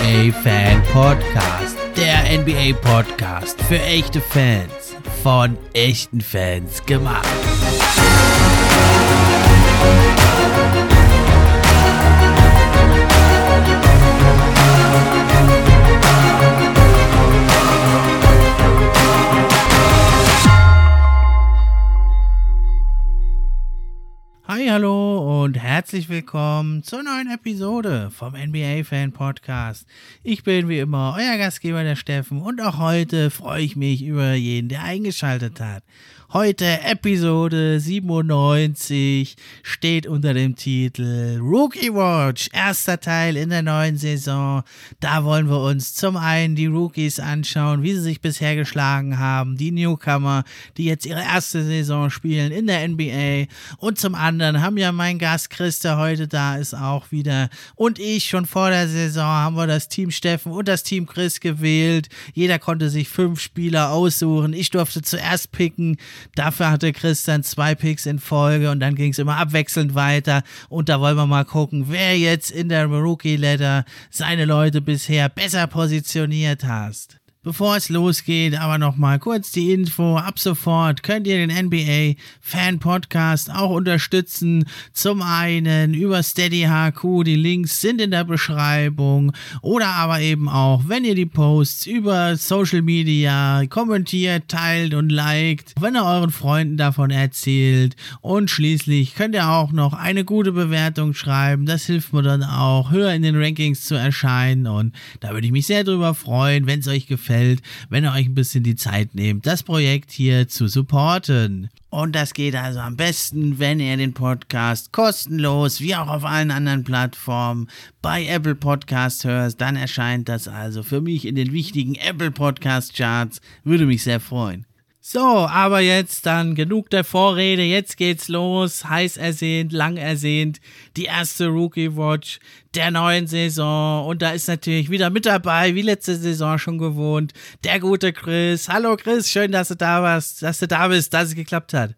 NBA Fan Podcast. Der NBA Podcast für echte Fans. Von echten Fans gemacht. Hi, hallo und herzlich willkommen zur neuen Episode vom NBA Fan Podcast. Ich bin wie immer euer Gastgeber, der Steffen, und auch heute freue ich mich über jeden, der eingeschaltet hat. Heute Episode 97 steht unter dem Titel Rookie Watch, erster Teil in der neuen Saison. Da wollen wir uns zum einen die Rookies anschauen, wie sie sich bisher geschlagen haben, die Newcomer, die jetzt ihre erste Saison spielen in der NBA, und zum anderen haben ja mein Gast Chris, der heute da ist, auch wieder, und ich schon vor der Saison haben wir das Team Steffen und das Team Chris gewählt. Jeder konnte sich 5 Spieler aussuchen. Ich durfte zuerst picken. Dafür hatte Chris dann 2 Picks in Folge und dann ging es immer abwechselnd weiter. Und da wollen wir mal gucken, wer jetzt in der Rookie-Ladder seine Leute bisher besser positioniert hat. Bevor es losgeht, aber nochmal kurz die Info. Ab sofort könnt ihr den NBA Fan Podcast auch unterstützen. Zum einen über Steady HQ, die Links sind in der Beschreibung. Oder aber eben auch, wenn ihr die Posts über Social Media kommentiert, teilt und liked, wenn ihr euren Freunden davon erzählt. Und schließlich könnt ihr auch noch eine gute Bewertung schreiben. Das hilft mir dann auch, höher in den Rankings zu erscheinen. Und da würde ich mich sehr drüber freuen, wenn es euch gefällt, wenn ihr euch ein bisschen die Zeit nehmt, das Projekt hier zu supporten. Und das geht also am besten, wenn ihr den Podcast kostenlos, wie auch auf allen anderen Plattformen, bei Apple Podcast hört. Dann erscheint das also für mich in den wichtigen Apple Podcast Charts. Würde mich sehr freuen. So, aber jetzt dann genug der Vorrede, jetzt geht's los, heiß ersehnt, lang ersehnt, die erste Rookie Watch der neuen Saison, und da ist natürlich wieder mit dabei, wie letzte Saison schon gewohnt, der gute Chris. Hallo Chris, schön, dass du da bist, dass es geklappt hat.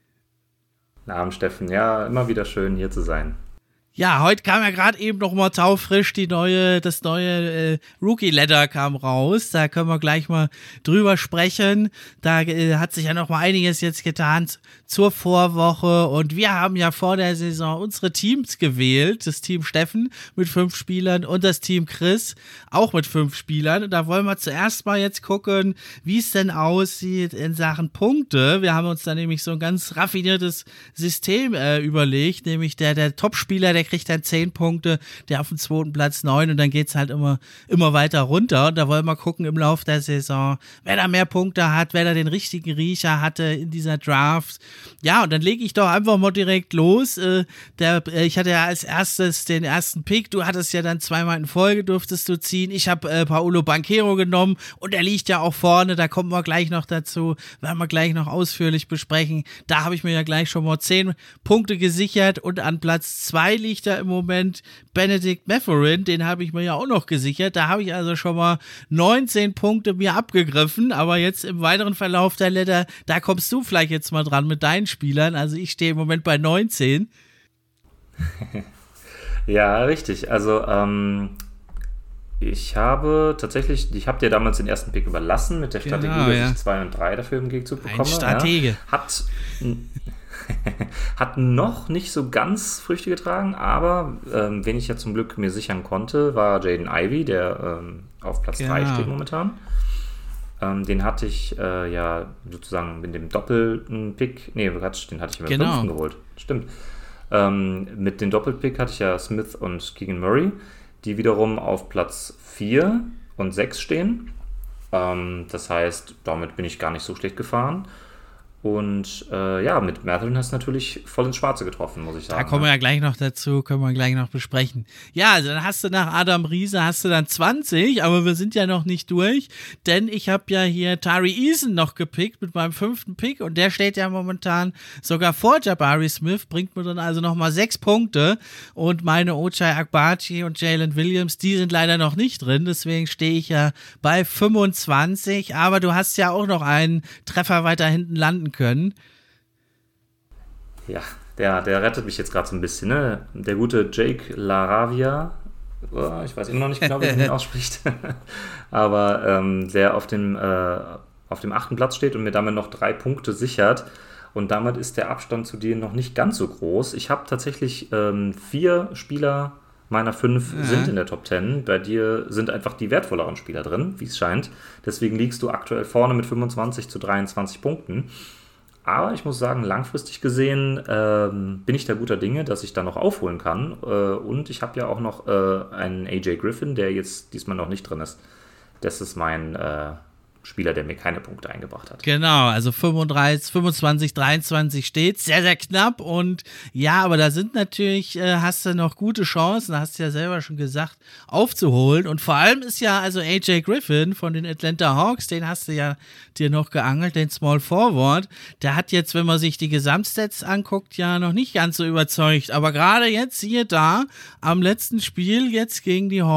Guten Abend, Steffen, ja, immer wieder schön hier zu sein. Ja, heute kam ja gerade eben noch mal taufrisch das neue Rookie-Ladder kam raus. Da können wir gleich mal drüber sprechen. Da hat sich ja noch mal einiges jetzt getan zur Vorwoche. Und wir haben ja vor der Saison unsere Teams gewählt. Das Team Steffen mit 5 Spielern und das Team Chris auch mit 5 Spielern. Und da wollen wir zuerst mal jetzt gucken, wie es denn aussieht in Sachen Punkte. Wir haben uns da nämlich so ein ganz raffiniertes System überlegt. Nämlich der Top-Spieler, der kriegt dann 10 Punkte, der auf dem 2. Platz 9, und dann geht's halt immer weiter runter. Und da wollen wir gucken im Laufe der Saison, wer da mehr Punkte hat, wer da den richtigen Riecher hatte in dieser Draft. Ja, und dann lege ich doch einfach mal direkt los. Ich hatte ja als erstes den ersten Pick, du hattest ja dann 2-mal in Folge, durftest du ziehen. Ich habe Paolo Banchero genommen, und er liegt ja auch vorne, da kommen wir gleich noch dazu, werden wir gleich noch ausführlich besprechen. Da habe ich mir ja gleich schon mal 10 Punkte gesichert, und an Platz 2 liegt da im Moment Benedict Mathurin, den habe ich mir ja auch noch gesichert. Da habe ich also schon mal 19 Punkte mir abgegriffen, aber jetzt im weiteren Verlauf der Ladder, da kommst du vielleicht jetzt mal dran mit deinen Spielern. Also ich stehe im Moment bei 19. Ja, richtig. Also ich habe dir damals den ersten Pick überlassen mit der Strategie, dass ich 2 und 3 dafür im Gegenzug bekomme. Ein Stratege. Ja. Hat noch nicht so ganz Früchte getragen, aber wen ich ja zum Glück mir sichern konnte, war Jaden Ivey, der auf Platz 3 steht momentan. Den hatte ich ja sozusagen mit dem doppelten Pick, den hatte ich mir im 5. geholt, stimmt. Mit dem Doppelpick hatte ich ja Smith und Keegan Murray, die wiederum auf Platz 4 und 6 stehen. Das heißt, damit bin ich gar nicht so schlecht gefahren. Und mit Mathurin hast du natürlich voll ins Schwarze getroffen, muss ich sagen. Da kommen wir ja gleich noch dazu, können wir gleich noch besprechen. Ja, also dann hast du nach Adam Riese 20, aber wir sind ja noch nicht durch, denn ich habe ja hier Tari Eason noch gepickt mit meinem 5. Pick, und der steht ja momentan sogar vor Jabari Smith, bringt mir dann also nochmal 6 Punkte, und meine Ochai Agbaji und Jalen Williams, die sind leider noch nicht drin, deswegen stehe ich ja bei 25, aber du hast ja auch noch einen Treffer weiter hinten landen können. Ja, der rettet mich jetzt gerade so ein bisschen, ne? Der gute Jake LaRavia ich weiß immer noch nicht genau, wie man ihn ausspricht, aber der auf dem 8. Platz steht und mir damit noch 3 Punkte sichert. Und damit ist der Abstand zu dir noch nicht ganz so groß. Ich habe tatsächlich 4 Spieler meiner 5 sind in der Top 10. Bei dir sind einfach die wertvolleren Spieler drin, wie es scheint. Deswegen liegst du aktuell vorne mit 25 zu 23 Punkten. Aber ich muss sagen, langfristig gesehen bin ich da guter Dinge, dass ich da noch aufholen kann. Und ich habe ja auch noch einen AJ Griffin, der jetzt diesmal noch nicht drin ist. Das ist mein Spieler, der mir keine Punkte eingebracht hat. Genau, also 25, 23 steht, sehr, sehr knapp und ja, aber da sind natürlich, hast du noch gute Chancen, hast du ja selber schon gesagt, aufzuholen und vor allem ist ja also AJ Griffin von den Atlanta Hawks, den hast du ja dir noch geangelt, den Small Forward, der hat jetzt, wenn man sich die Gesamtstats anguckt, ja noch nicht ganz so überzeugt, aber gerade jetzt hier da, am letzten Spiel jetzt gegen die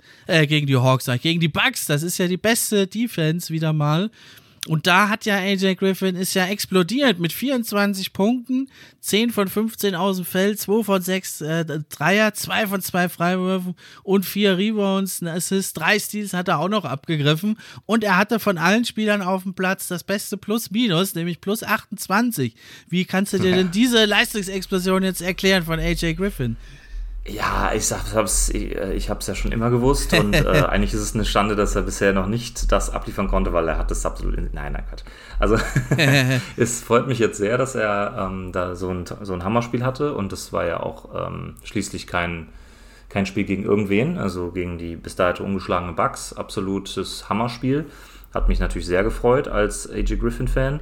Bucks, das ist ja die beste Defense wieder mal. Und da hat ja AJ Griffin ist ja explodiert mit 24 Punkten, 10 von 15 aus dem Feld, 2 von 6 Dreier, 2 von 2 Freiwürfen und 4 Rebounds, ein Assist, 3 Steals hat er auch noch abgegriffen und er hatte von allen Spielern auf dem Platz das beste Plus-Minus, nämlich plus 28. Wie kannst du dir denn diese Leistungsexplosion jetzt erklären von AJ Griffin? Ja, ich hab's ja schon immer gewusst und eigentlich ist es eine Schande, dass er bisher noch nicht das abliefern konnte, weil er hat das absolut... Nein, Quatsch. Also es freut mich jetzt sehr, dass er da so ein Hammerspiel hatte und das war ja auch schließlich kein Spiel gegen irgendwen, also gegen die bis dato ungeschlagene Bucks. Absolutes Hammerspiel. Hat mich natürlich sehr gefreut als AJ Griffin-Fan.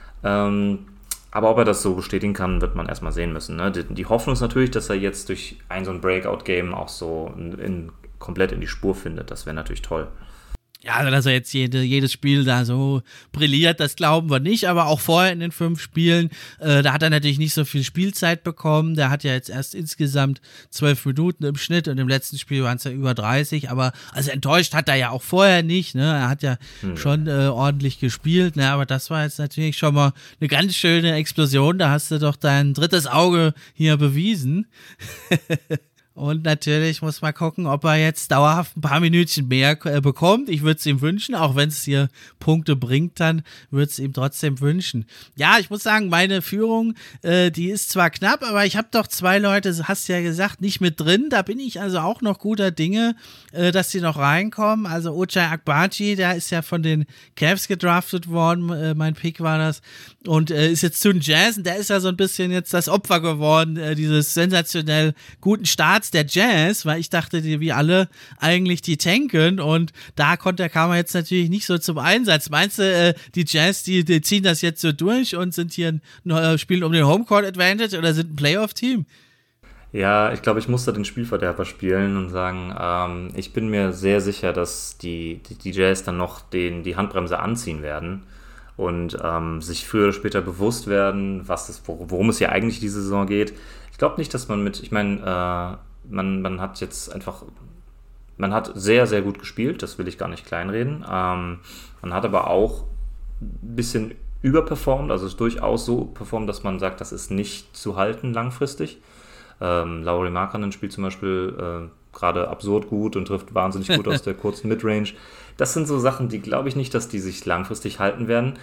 Aber ob er das so bestätigen kann, wird man erstmal sehen müssen. Ne? Die Hoffnung ist natürlich, dass er jetzt durch so ein Breakout-Game auch so komplett in die Spur findet. Das wäre natürlich toll. Ja, also dass er jetzt jedes Spiel da so brilliert, das glauben wir nicht, aber auch vorher in den 5 Spielen, da hat er natürlich nicht so viel Spielzeit bekommen, der hat ja jetzt erst insgesamt 12 Minuten im Schnitt und im letzten Spiel waren es ja über 30, aber also enttäuscht hat er ja auch vorher nicht, ne, er hat ja schon ordentlich gespielt, ne, aber das war jetzt natürlich schon mal eine ganz schöne Explosion, da hast du doch dein drittes Auge hier bewiesen. Und natürlich muss man gucken, ob er jetzt dauerhaft ein paar Minütchen mehr bekommt. Ich würde es ihm wünschen, auch wenn es hier Punkte bringt, dann würde es ihm trotzdem wünschen. Ja, ich muss sagen, meine Führung, die ist zwar knapp, aber ich habe doch 2 Leute, hast du ja gesagt, nicht mit drin. Da bin ich also auch noch guter Dinge, dass die noch reinkommen. Also Ochai Agbaji, der ist ja von den Cavs gedraftet worden, mein Pick war das. Und ist jetzt zu den Jazz und der ist ja so ein bisschen jetzt das Opfer geworden, dieses sensationell guten Starts der Jazz, weil ich dachte, wie alle eigentlich die tanken und da kam er jetzt natürlich nicht so zum Einsatz. Meinst du, die Jazz, die ziehen das jetzt so durch und sind hier spielen um den Homecourt Advantage oder sind ein Playoff-Team? Ja, ich glaube, ich muss da den Spielverderber spielen und sagen, ich bin mir sehr sicher, dass die Jazz dann noch die Handbremse anziehen werden und sich früher oder später bewusst werden, worum es hier eigentlich diese Saison geht. Ich glaube nicht, dass man man hat jetzt einfach, man hat sehr, sehr gut gespielt, das will ich gar nicht kleinreden. Man hat aber auch ein bisschen überperformt, also ist durchaus so performt, dass man sagt, das ist nicht zu halten langfristig. Lauri Markkanen spielt zum Beispiel gerade absurd gut und trifft wahnsinnig gut aus der kurzen Midrange. Das sind so Sachen, die glaube ich nicht, dass die sich langfristig halten werden.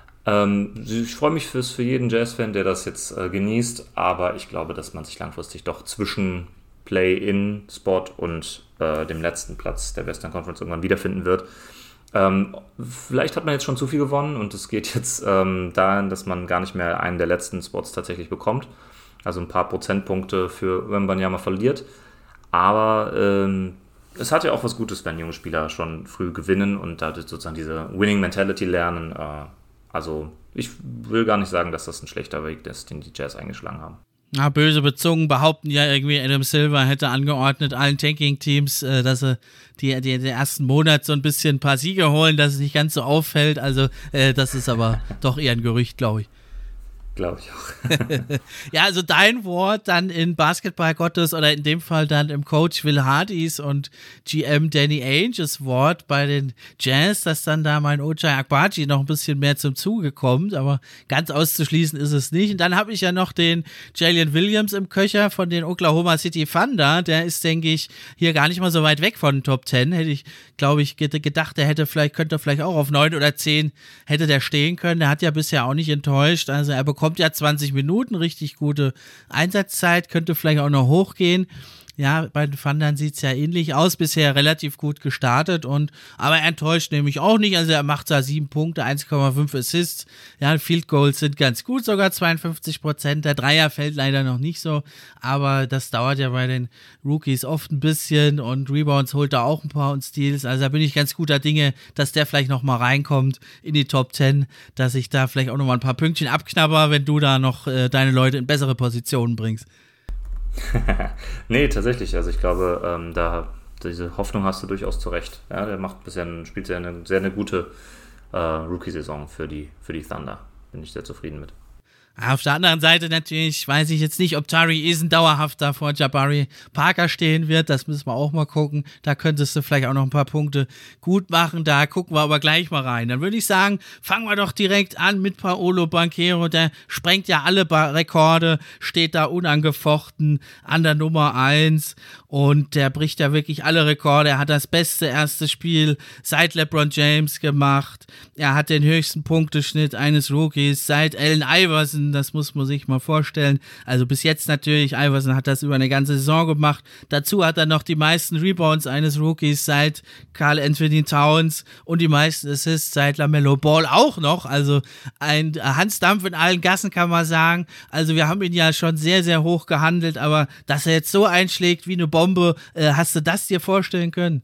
Ich freue mich für jeden Jazz-Fan, der das jetzt genießt, aber ich glaube, dass man sich langfristig doch zwischen Play-in-Spot und dem letzten Platz der Western Conference irgendwann wiederfinden wird. Vielleicht hat man jetzt schon zu viel gewonnen und es geht jetzt dahin, dass man gar nicht mehr einen der letzten Spots tatsächlich bekommt. Also ein paar Prozentpunkte für Wembanyama verliert. Aber es hat ja auch was Gutes, wenn junge Spieler schon früh gewinnen und dadurch sozusagen diese Winning-Mentality lernen. Also ich will gar nicht sagen, dass das ein schlechter Weg ist, den die Jazz eingeschlagen haben. Na, böse Bezungen behaupten ja irgendwie, Adam Silver hätte angeordnet allen Tanking-Teams, dass sie die ersten Monat so ein bisschen ein paar Siege holen, dass es nicht ganz so auffällt. Also das ist aber doch eher ein Gerücht, glaube ich. Glaube ich auch. Ja, also dein Wort dann in Basketball Gottes oder in dem Fall dann im Coach Will Hardys und GM Danny Ainges Wort bei den Jazz, dass dann da mein Ochai Agbaji noch ein bisschen mehr zum Zuge kommt, aber ganz auszuschließen ist es nicht. Und dann habe ich ja noch den Jalen Williams im Köcher von den Oklahoma City Thunder, der ist, denke ich, hier gar nicht mal so weit weg von den Top 10, hätte ich, glaube ich, gedacht, könnte vielleicht auch auf 9 oder 10 hätte der stehen können, der hat ja bisher auch nicht enttäuscht, also er bekommt ja 20 Minuten, richtig gute Einsatzzeit, könnte vielleicht auch noch hochgehen. Ja, bei den Thundern sieht es ja ähnlich aus, bisher relativ gut gestartet aber er enttäuscht nämlich auch nicht, also er macht da 7 Punkte, 1,5 Assists, ja, Field Goals sind ganz gut, sogar 52%, der Dreier fällt leider noch nicht so, aber das dauert ja bei den Rookies oft ein bisschen und Rebounds holt er auch ein paar und Steals, also da bin ich ganz guter Dinge, dass der vielleicht noch mal reinkommt in die Top 10, dass ich da vielleicht auch noch mal ein paar Pünktchen abknabber, wenn du da noch deine Leute in bessere Positionen bringst. Nee, tatsächlich. Also ich glaube, diese Hoffnung hast du durchaus zu Recht. Ja, der spielt eine sehr gute Rookie-Saison für die Thunder. Bin ich sehr zufrieden mit. Auf der anderen Seite natürlich weiß ich jetzt nicht, ob Tari Eason dauerhaft da vor Jabari Parker stehen wird. Das müssen wir auch mal gucken. Da könntest du vielleicht auch noch ein paar Punkte gut machen. Da gucken wir aber gleich mal rein. Dann würde ich sagen, fangen wir doch direkt an mit Paolo Banchero. Der sprengt ja alle Rekorde, steht da unangefochten an der Nummer 1 und der bricht ja wirklich alle Rekorde. Er hat das beste erste Spiel seit LeBron James gemacht. Er hat den höchsten Punkteschnitt eines Rookies seit Allen Iverson. Das muss man sich mal vorstellen. Also bis jetzt natürlich, Iverson hat das über eine ganze Saison gemacht. Dazu hat er noch die meisten Rebounds eines Rookies seit Karl Anthony Towns und die meisten Assists seit LaMelo Ball auch noch. Also ein Hans Dampf in allen Gassen, kann man sagen. Also wir haben ihn ja schon sehr, sehr hoch gehandelt, aber dass er jetzt so einschlägt wie eine Bombe, hast du das dir vorstellen können?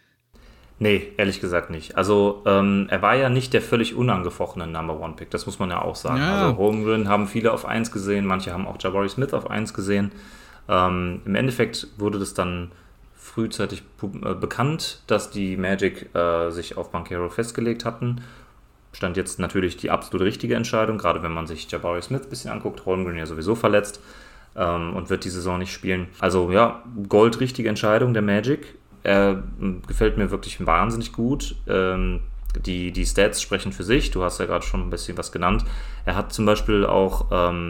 Nee, ehrlich gesagt nicht. Also er war ja nicht der völlig unangefochtene Number-One-Pick, das muss man ja auch sagen. Ja. Also Holmgren haben viele auf 1 gesehen, manche haben auch Jabari Smith auf 1 gesehen. Im Endeffekt wurde das dann frühzeitig bekannt, dass die Magic sich auf Banchero festgelegt hatten. Stand jetzt natürlich die absolut richtige Entscheidung, gerade wenn man sich Jabari Smith ein bisschen anguckt, Holmgren ja sowieso verletzt und wird die Saison nicht spielen. Also ja, goldrichtige Entscheidung der Magic. Er gefällt mir wirklich wahnsinnig gut. Die Stats sprechen für sich. Du hast ja gerade schon ein bisschen was genannt. Er hat zum Beispiel auch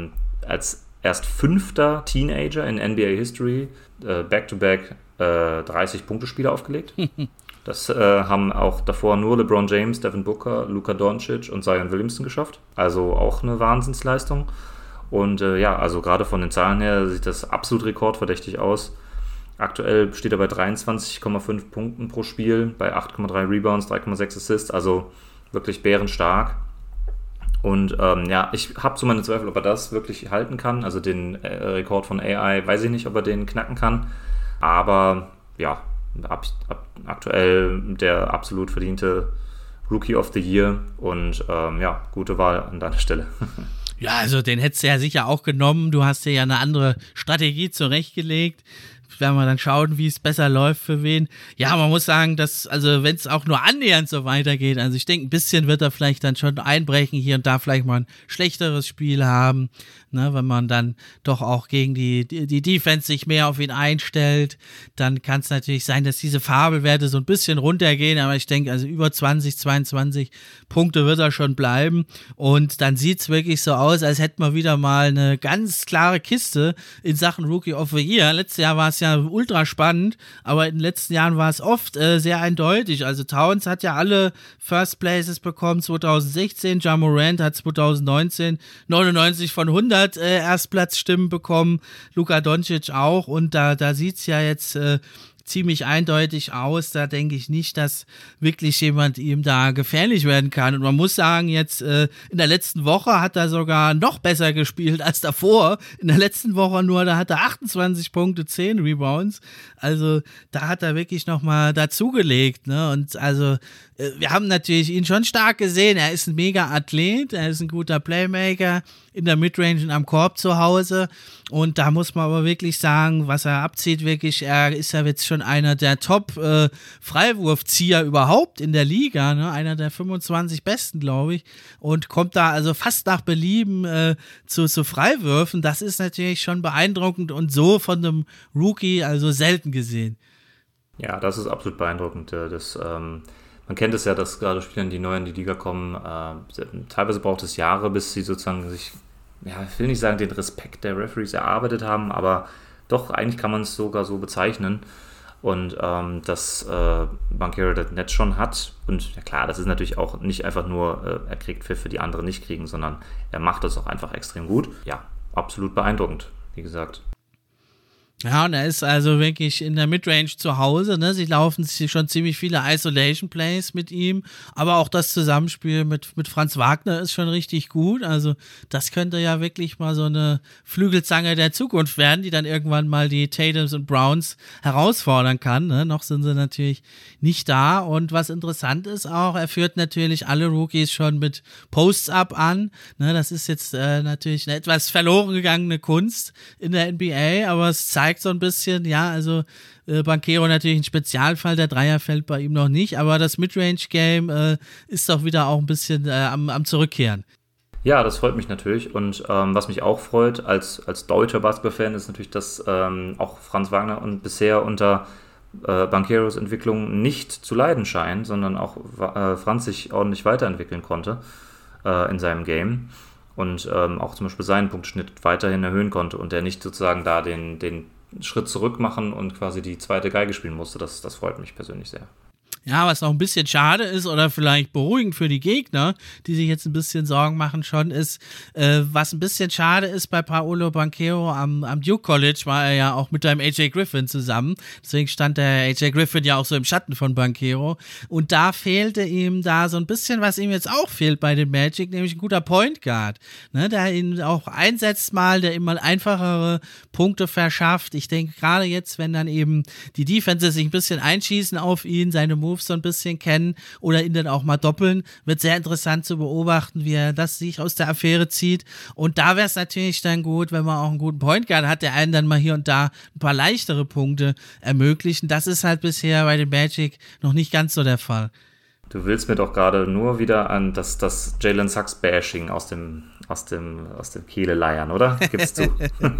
als erst 5. Teenager in NBA History back-to-back 30-Punkte-Spiele aufgelegt. Das haben auch davor nur LeBron James, Devin Booker, Luka Doncic und Zion Williamson geschafft. Also auch eine Wahnsinnsleistung. Und also gerade von den Zahlen her sieht das absolut rekordverdächtig aus. Aktuell steht er bei 23,5 Punkten pro Spiel, bei 8,3 Rebounds, 3,6 Assists, also wirklich bärenstark. Und ich habe so meine Zweifel, ob er das wirklich halten kann. Also den Rekord von AI, weiß ich nicht, ob er den knacken kann. Aber ja, aktuell der absolut verdiente Rookie of the Year und gute Wahl an deiner Stelle. Ja, also den hättest du ja sicher auch genommen. Du hast dir ja eine andere Strategie zurechtgelegt. Werden wir dann schauen, wie es besser läuft für wen. Ja, man muss sagen, dass, also wenn es auch nur annähernd so weitergeht, also ich denke, ein bisschen wird er vielleicht dann schon einbrechen, hier und da vielleicht mal ein schlechteres Spiel haben, ne, wenn man dann doch auch gegen die Defense sich mehr auf ihn einstellt, dann kann es natürlich sein, dass diese Fabelwerte so ein bisschen runtergehen, aber ich denke, also über 20, 22 Punkte wird er schon bleiben und dann sieht es wirklich so aus, als hätten wir wieder mal eine ganz klare Kiste in Sachen Rookie of the Year. Letztes Jahr war es ja ultra spannend, aber in den letzten Jahren war es oft sehr eindeutig. Also Towns hat ja alle First Places bekommen 2016, Ja Morant hat 2019 99 von 100 Erstplatzstimmen bekommen, Luka Doncic auch und da sieht es ja jetzt ziemlich eindeutig aus, da denke ich nicht, dass wirklich jemand ihm da gefährlich werden kann und man muss sagen, jetzt in der letzten Woche hat er sogar noch besser gespielt als davor, in der letzten Woche nur, da hat er 28 Punkte, 10 Rebounds, also da hat er wirklich nochmal dazugelegt, ne, und also wir haben natürlich ihn schon stark gesehen, er ist ein mega Athlet, er ist ein guter Playmaker, in der Midrange und am Korb zu Hause und da muss man aber wirklich sagen, was er abzieht, wirklich, er ist ja jetzt schon schon einer der Top-Freiwurfzieher überhaupt in der Liga, ne? Einer der 25 Besten, glaube ich, und kommt da also fast nach Belieben zu Freiwürfen. Das ist natürlich schon beeindruckend und so von einem Rookie also selten gesehen. Ja, das ist absolut beeindruckend. Man kennt es ja, dass gerade Spieler, die neu in die Liga kommen, teilweise braucht es Jahre, bis sie sozusagen sich, ja, ich will nicht sagen, den Respekt der Referees erarbeitet haben, aber doch, eigentlich kann man es sogar so bezeichnen. Und dass Banchero das Netz schon hat. Und ja klar, das ist natürlich auch nicht einfach nur, er kriegt Pfiffe, die andere nicht kriegen, sondern er macht das auch einfach extrem gut. Ja, absolut beeindruckend, wie gesagt. Ja, und er ist also wirklich in der Midrange zu Hause, ne? Sie laufen schon ziemlich viele Isolation Plays mit ihm, aber auch das Zusammenspiel mit Franz Wagner ist schon richtig gut, also das könnte ja wirklich mal so eine Flügelzange der Zukunft werden, die dann irgendwann mal die Tatums und Browns herausfordern kann, ne? Noch sind sie natürlich nicht da und was interessant ist auch, er führt natürlich alle Rookies schon mit Posts-Up an, ne? Das ist jetzt natürlich eine etwas verloren gegangene Kunst in der NBA, aber es zeigt so ein bisschen, ja, also Banchero natürlich ein Spezialfall, der Dreier fällt bei ihm noch nicht, aber das Midrange-Game ist doch wieder auch ein bisschen am Zurückkehren. Ja, das freut mich natürlich und was mich auch freut als deutscher Basketball-Fan ist natürlich, dass auch Franz Wagner und bisher unter Bancheros Entwicklung nicht zu leiden scheint, sondern auch Franz sich ordentlich weiterentwickeln konnte in seinem Game und auch zum Beispiel seinen Punktschnitt weiterhin erhöhen konnte und der nicht sozusagen da den Schritt zurück machen und quasi die zweite Geige spielen musste. Das freut mich persönlich sehr. Ja, was noch ein bisschen schade ist oder vielleicht beruhigend für die Gegner, die sich jetzt ein bisschen Sorgen machen schon, ist, was ein bisschen schade ist bei Paolo Banchero am Duke College, war er ja auch mit einem AJ Griffin zusammen. Deswegen stand der AJ Griffin ja auch so im Schatten von Banchero. Und da fehlte ihm da so ein bisschen, was ihm jetzt auch fehlt bei den Magic, nämlich ein guter Point Guard, ne, der ihn auch einsetzt mal, der ihm mal einfachere Punkte verschafft. Ich denke gerade jetzt, wenn dann eben die Defenses sich ein bisschen einschießen auf ihn, seine Moves so ein bisschen kennen oder ihn dann auch mal doppeln, wird sehr interessant zu beobachten, wie er das sich aus der Affäre zieht. Und da wäre es natürlich dann gut, wenn man auch einen guten Point Guard hat, der einen dann mal hier und da ein paar leichtere Punkte ermöglichen. Das ist halt bisher bei den Magic noch nicht ganz so der Fall. Du willst mir doch gerade nur wieder an das Jalen Sachs-Bashing aus dem Kehle leiern, oder? Gibst du?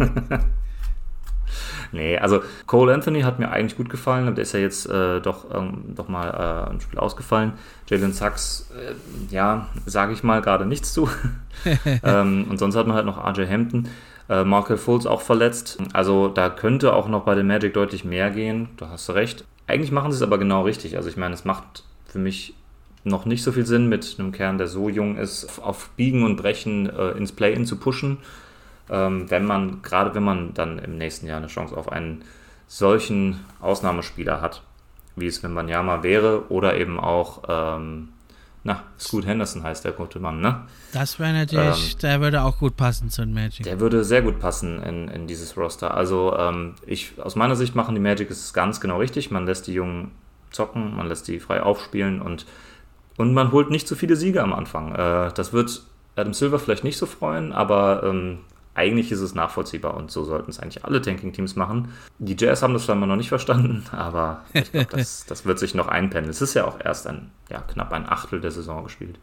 Nee, also Cole Anthony hat mir eigentlich gut gefallen, aber der ist ja jetzt doch mal ein Spiel ausgefallen. Jalen Sachs, ja, sage ich mal gerade nichts zu. Und sonst hat man halt noch RJ Hampton. Markelle Fultz auch verletzt. Also da könnte auch noch bei den Magic deutlich mehr gehen. Da hast du recht. Eigentlich machen sie es aber genau richtig. Also ich meine, es macht für mich noch nicht so viel Sinn, mit einem Kern, der so jung ist, auf Biegen und Brechen ins Play-In zu pushen. Wenn man dann im nächsten Jahr eine Chance auf einen solchen Ausnahmespieler hat, wie es Wembanyama wäre, oder eben auch, Scoot Henderson heißt der gute Mann, ne? Das wäre natürlich, der würde auch gut passen zu den Magic. Der würde sehr gut passen in dieses Roster. Also aus meiner Sicht machen die Magic es ganz genau richtig. Man lässt die Jungen zocken, man lässt die frei aufspielen und man holt nicht zu viele Siege am Anfang. Das wird Adam Silver vielleicht nicht so freuen, aber eigentlich ist es nachvollziehbar und so sollten es eigentlich alle Tanking-Teams machen. Die Jazz haben das scheinbar noch nicht verstanden, aber ich glaube, das wird sich noch einpendeln. Es ist ja auch erst knapp ein Achtel der Saison gespielt.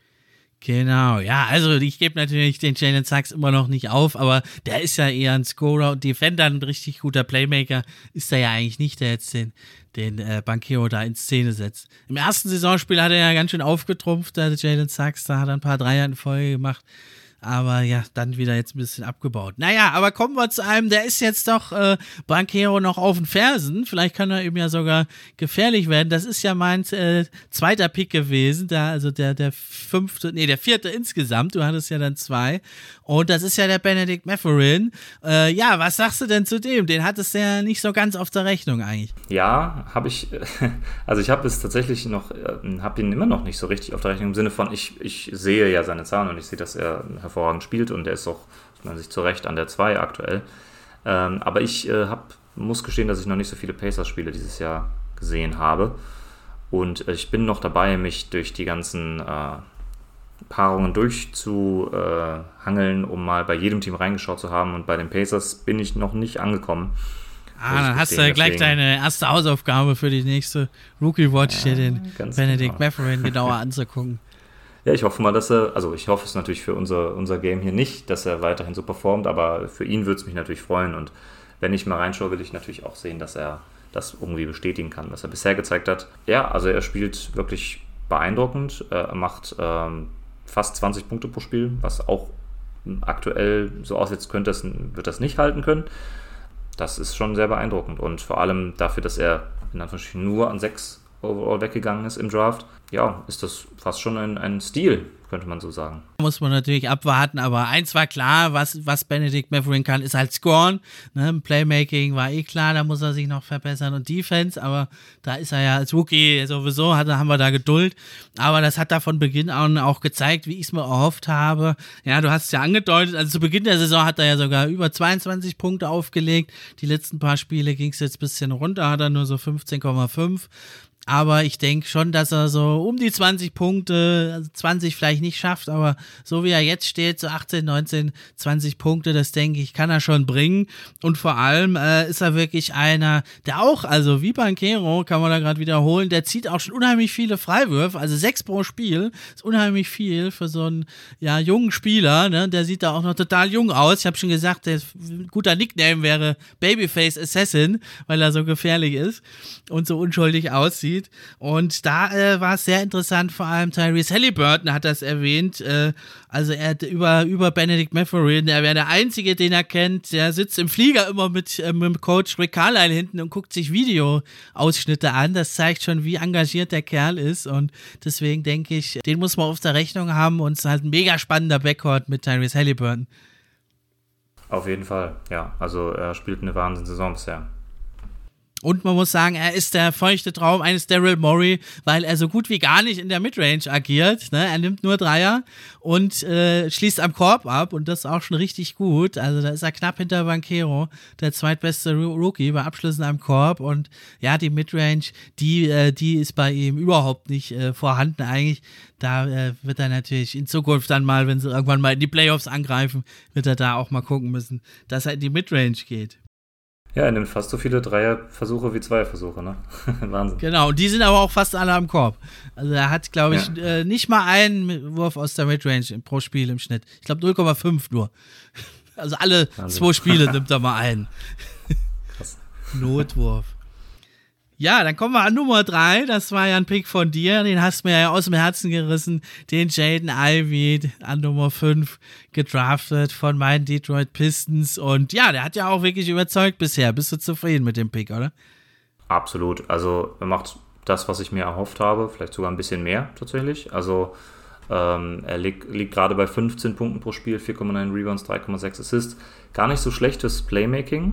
Genau, ja, also ich gebe natürlich den Jalen Sachs immer noch nicht auf, aber der ist ja eher ein Scorer und Defender, ein richtig guter Playmaker ist er ja eigentlich nicht, der jetzt den Banchero da in Szene setzt. Im ersten Saisonspiel hat er ja ganz schön aufgetrumpft, der Jalen Sachs, da hat er ein paar Dreier in Folge gemacht. Aber ja, dann wieder jetzt ein bisschen abgebaut. Naja, aber kommen wir zu einem, der ist jetzt doch Banchero noch auf den Fersen. Vielleicht kann er ihm ja sogar gefährlich werden. Das ist ja mein zweiter Pick gewesen. Der vierte insgesamt. Du hattest ja dann 2. Und das ist ja der Benedict Mathurin. Ja, was sagst du denn zu dem? Den hattest du ja nicht so ganz auf der Rechnung eigentlich. Ja, habe ich. Also ich habe es tatsächlich habe ihn immer noch nicht so richtig auf der Rechnung. Im Sinne von, ich sehe ja seine Zahlen und ich sehe, dass er hervorragend spielt und der ist auch, aus meiner Sicht, zu Recht an der 2 aktuell. Aber ich muss gestehen, dass ich noch nicht so viele Pacers-Spiele dieses Jahr gesehen habe. Und ich bin noch dabei, mich durch die ganzen Paarungen durchzuhangeln, um mal bei jedem Team reingeschaut zu haben. Und bei den Pacers bin ich noch nicht angekommen. Dann hast du gleich deine erste Hausaufgabe für die nächste Rookie Watch, dir den Benedict Mathurin genauer anzugucken. Ja, ich hoffe mal, dass ich hoffe es natürlich für unser Game hier nicht, dass er weiterhin so performt, aber für ihn würde es mich natürlich freuen. Und wenn ich mal reinschaue, will ich natürlich auch sehen, dass er das irgendwie bestätigen kann, was er bisher gezeigt hat. Ja, also er spielt wirklich beeindruckend. Er macht fast 20 Punkte pro Spiel, was auch aktuell so aussieht, wird das nicht halten können. Das ist schon sehr beeindruckend und vor allem dafür, dass er in Anführungsstrichen nur an 6 overall weggegangen ist im Draft, ja, ist das fast schon ein Stil, könnte man so sagen. Muss man natürlich abwarten, aber eins war klar, was Benedict Mathurin kann, ist halt scoren. Ne? Playmaking war klar, da muss er sich noch verbessern und Defense, aber da ist er ja als Rookie sowieso, haben wir da Geduld. Aber das hat da von Beginn an auch gezeigt, wie ich es mir erhofft habe. Ja, du hast es ja angedeutet, also zu Beginn der Saison hat er ja sogar über 22 Punkte aufgelegt. Die letzten paar Spiele ging es jetzt ein bisschen runter, hat er nur so 15,5. Aber ich denke schon, dass er so um die 20 Punkte, also 20 vielleicht nicht schafft, aber so wie er jetzt steht, so 18, 19, 20 Punkte, das denke ich, kann er schon bringen. Und vor allem ist er wirklich einer, der auch, also wie Banchero, kann man da gerade wiederholen, der zieht auch schon unheimlich viele Freiwürfe, also 6 pro Spiel, ist unheimlich viel für so einen jungen Spieler, ne? Der sieht da auch noch total jung aus. Ich habe schon gesagt, ein guter Nickname wäre Babyface Assassin, weil er so gefährlich ist und so unschuldig aussieht. Und da war es sehr interessant, vor allem Tyrese Halliburton hat das erwähnt, also er hat über Benedict Mathurin, er wäre der Einzige, den er kennt, der sitzt im Flieger immer mit Coach Rick Carlisle hinten und guckt sich Videoausschnitte an, das zeigt schon, wie engagiert der Kerl ist und deswegen denke ich, den muss man auf der Rechnung haben und es ist halt ein mega spannender Backcourt mit Tyrese Halliburton. Auf jeden Fall, ja, also er spielt eine Wahnsinnssaison bisher. Und man muss sagen, er ist der feuchte Traum eines Daryl Morey, weil er so gut wie gar nicht in der Midrange agiert. Ne? Er nimmt nur Dreier und schließt am Korb ab und das auch schon richtig gut. Also da ist er knapp hinter Banchero, der zweitbeste Rookie bei Abschlüssen am Korb. Und ja, die Midrange, die ist bei ihm überhaupt nicht vorhanden eigentlich. Da wird er natürlich in Zukunft dann mal, wenn sie irgendwann mal in die Playoffs angreifen, wird er da auch mal gucken müssen, dass er in die Midrange geht. Ja, er nimmt fast so viele Dreierversuche wie Zweierversuche, ne? Wahnsinn. Genau, und die sind aber auch fast alle am Korb. Also er hat, glaube ich, nicht mal einen Wurf aus der Midrange pro Spiel im Schnitt. Ich glaube 0,5 nur. Also alle Wahnsinn. 2 Spiele nimmt er mal einen. Krass. Notwurf. Ja, dann kommen wir an Nummer 3. Das war ja ein Pick von dir. Den hast du mir ja aus dem Herzen gerissen. Den Jaden Ivey an Nummer 5 gedraftet von meinen Detroit Pistons. Und ja, der hat ja auch wirklich überzeugt bisher. Bist du zufrieden mit dem Pick, oder? Absolut. Also er macht das, was ich mir erhofft habe. Vielleicht sogar ein bisschen mehr tatsächlich. Also er liegt gerade bei 15 Punkten pro Spiel, 4,9 Rebounds, 3,6 Assists. Gar nicht so schlechtes Playmaking.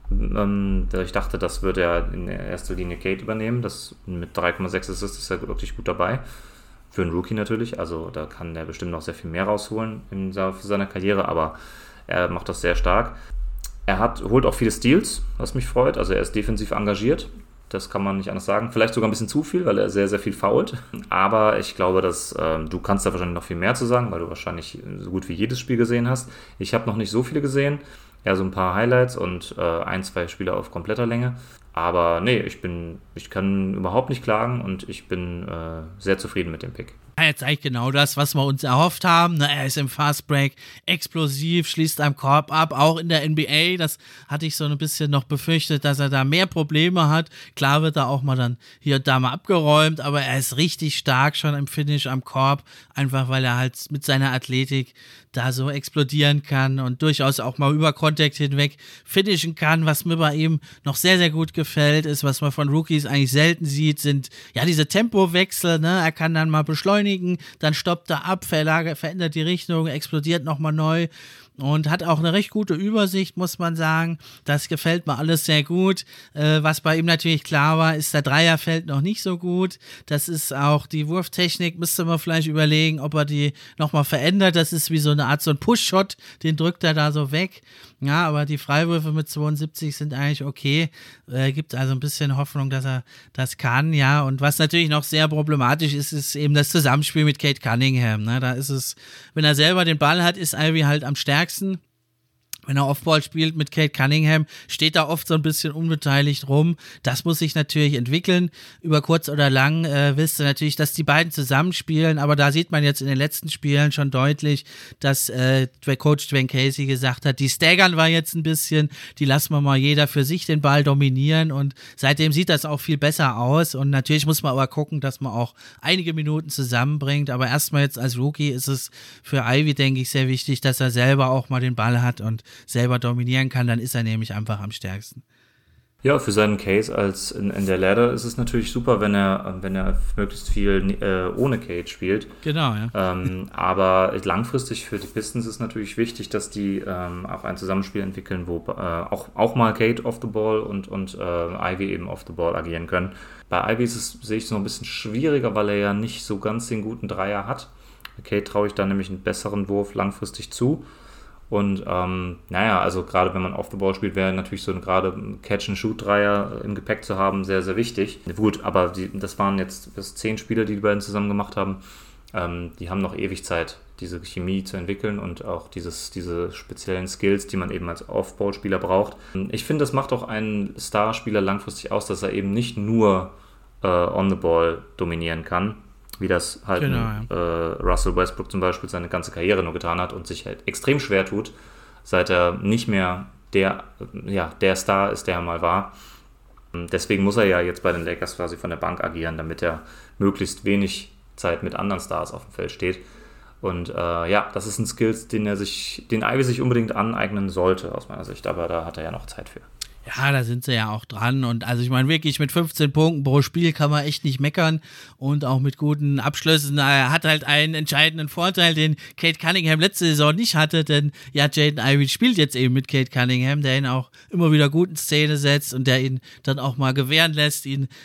Ich dachte, das würde er in erster Linie Kate übernehmen. Das mit 3,6 Assists ist er wirklich gut dabei. Für einen Rookie natürlich. Also da kann er bestimmt noch sehr viel mehr rausholen für seine Karriere, aber er macht das sehr stark. Er holt auch viele Steals, was mich freut. Also er ist defensiv engagiert. Das kann man nicht anders sagen. Vielleicht sogar ein bisschen zu viel, weil er sehr, sehr viel foult. Aber ich glaube, dass du kannst da wahrscheinlich noch viel mehr zu sagen, weil du wahrscheinlich so gut wie jedes Spiel gesehen hast. Ich habe noch nicht so viele gesehen. Ja, so ein paar Highlights und 1-2 Spiele auf kompletter Länge. Aber nee, ich kann überhaupt nicht klagen und ich bin sehr zufrieden mit dem Pick. Er zeigt genau das, was wir uns erhofft haben. Er ist im Fastbreak explosiv, schließt am Korb ab, auch in der NBA. Das hatte ich so ein bisschen noch befürchtet, dass er da mehr Probleme hat. Klar wird er auch mal dann hier und da mal abgeräumt, aber er ist richtig stark schon im Finish am Korb, einfach weil er halt mit seiner Athletik da so explodieren kann und durchaus auch mal über Contact hinweg finishen kann. Was mir bei ihm noch sehr, sehr gut gefällt, ist, was man von Rookies eigentlich selten sieht, sind ja diese Tempowechsel. Ne? Er kann dann mal beschleunigen, dann stoppt er ab, verändert die Richtung, explodiert nochmal neu. Und hat auch eine recht gute Übersicht, muss man sagen. Das gefällt mir alles sehr gut. Was bei ihm natürlich klar war, ist, der Dreier fällt noch nicht so gut. Das ist auch die Wurftechnik, müsste man vielleicht überlegen, ob er die nochmal verändert. Das ist wie so eine Art so ein Push-Shot, den drückt er da so weg. Ja, aber die Freiwürfe mit 72 sind eigentlich okay. Gibt also ein bisschen Hoffnung, dass er das kann, ja. Und was natürlich noch sehr problematisch ist, ist eben das Zusammenspiel mit Cade Cunningham. Ne? Da ist es, wenn er selber den Ball hat, ist Ivey halt am stärksten. wenn er Offball spielt mit Cade Cunningham, steht da oft so ein bisschen unbeteiligt rum. Das muss sich natürlich entwickeln. Über kurz oder lang willst du natürlich, dass die beiden zusammenspielen, aber da sieht man jetzt in den letzten Spielen schon deutlich, dass Coach Dwayne Casey gesagt hat, die staggern wir jetzt ein bisschen, die lassen wir mal jeder für sich den Ball dominieren und seitdem sieht das auch viel besser aus und natürlich muss man aber gucken, dass man auch einige Minuten zusammenbringt, aber erstmal jetzt als Rookie ist es für Ivey, denke ich, sehr wichtig, dass er selber auch mal den Ball hat und selber dominieren kann, dann ist er nämlich einfach am stärksten. Ja, für seinen Case als in der Ladder ist es natürlich super, wenn er möglichst viel ohne Cade spielt. Genau, ja. Aber langfristig für die Pistons ist natürlich wichtig, dass die auch ein Zusammenspiel entwickeln, wo auch mal Cade off the ball und Ivey eben off the ball agieren können. Bei Ivey sehe ich es noch ein bisschen schwieriger, weil er ja nicht so ganz den guten Dreier hat. Cade traue ich da nämlich einen besseren Wurf langfristig zu. Und also gerade wenn man off the ball spielt, wäre natürlich so gerade Catch-and-Shoot-Dreier im Gepäck zu haben sehr, sehr wichtig. Gut, aber das waren jetzt 10 Spiele, die beiden zusammen gemacht haben. Die haben noch ewig Zeit, diese Chemie zu entwickeln und auch diese speziellen Skills, die man eben als Off-Ball-Spieler braucht. Ich finde, das macht auch einen Starspieler langfristig aus, dass er eben nicht nur on the ball dominieren kann, wie das halt Russell Westbrook zum Beispiel seine ganze Karriere nur getan hat und sich halt extrem schwer tut, seit er nicht mehr der Star ist, der er mal war. Deswegen muss er ja jetzt bei den Lakers quasi von der Bank agieren, damit er möglichst wenig Zeit mit anderen Stars auf dem Feld steht. Und das ist ein Skill, den Ivey sich unbedingt aneignen sollte, aus meiner Sicht, aber da hat er ja noch Zeit für. Ja, da sind sie ja auch dran und also ich meine wirklich mit 15 Punkten pro Spiel kann man echt nicht meckern und auch mit guten Abschlüssen. Er hat halt einen entscheidenden Vorteil, den Cade Cunningham letzte Saison nicht hatte, denn ja, Jaden Ivey spielt jetzt eben mit Cade Cunningham, der ihn auch immer wieder gut in Szene setzt und der ihn dann auch mal gewähren lässt,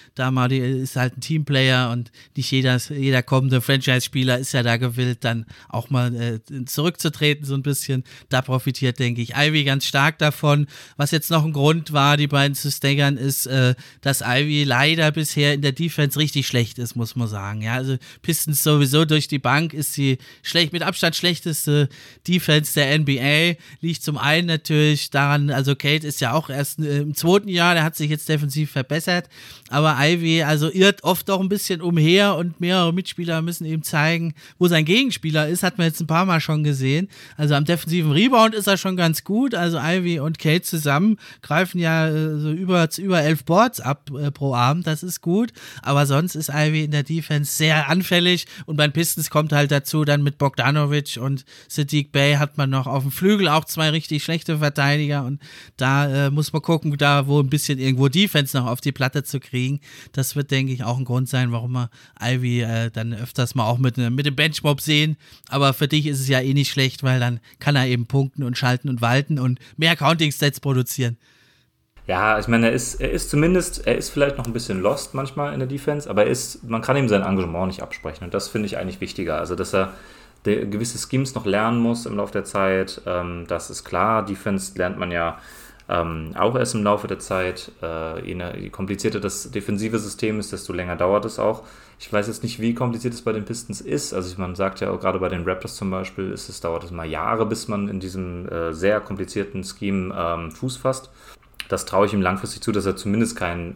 ist halt ein Teamplayer und nicht jeder kommende Franchise-Spieler ist ja da gewillt, dann auch mal zurückzutreten so ein bisschen. Da profitiert, denke ich, Ivey ganz stark davon. Was jetzt noch ein Grund war, die beiden zu staggern, ist, dass Ivey leider bisher in der Defense richtig schlecht ist, muss man sagen. Ja, also Pistons sowieso durch die Bank ist sie mit Abstand schlechteste Defense der NBA. Liegt zum einen natürlich daran, also Cade ist ja auch erst im 2. Jahr, der hat sich jetzt defensiv verbessert, aber Ivey also irrt oft auch ein bisschen umher und mehrere Mitspieler müssen ihm zeigen, wo sein Gegenspieler ist, hat man jetzt ein paar Mal schon gesehen. Also am defensiven Rebound ist er schon ganz gut, also Ivey und Cade zusammen greifen ja so über 11 Boards ab pro Abend, das ist gut, aber sonst ist Ivey in der Defense sehr anfällig und bei den Pistons kommt halt dazu, dann mit Bogdanovic und Saddiq Bey hat man noch auf dem Flügel auch 2 richtig schlechte Verteidiger und da muss man gucken, da wo ein bisschen irgendwo Defense noch auf die Platte zu kriegen, das wird, denke ich, auch ein Grund sein, warum wir Ivey dann öfters mal auch mit dem Benchmob sehen, aber für dich ist es ja eh nicht schlecht, weil dann kann er eben punkten und schalten und walten und mehr Counting-Stats produzieren. Ja, ich meine, er ist vielleicht noch ein bisschen lost manchmal in der Defense, aber man kann ihm sein Engagement nicht absprechen und das finde ich eigentlich wichtiger. Also, dass er gewisse Schemes noch lernen muss im Laufe der Zeit, das ist klar. Defense lernt man ja auch erst im Laufe der Zeit. Je komplizierter das defensive System ist, desto länger dauert es auch. Ich weiß jetzt nicht, wie kompliziert es bei den Pistons ist. Also man sagt ja auch gerade bei den Raptors zum Beispiel, dauert es mal Jahre, bis man in diesem sehr komplizierten Scheme Fuß fasst. Das traue ich ihm langfristig zu, dass er zumindest kein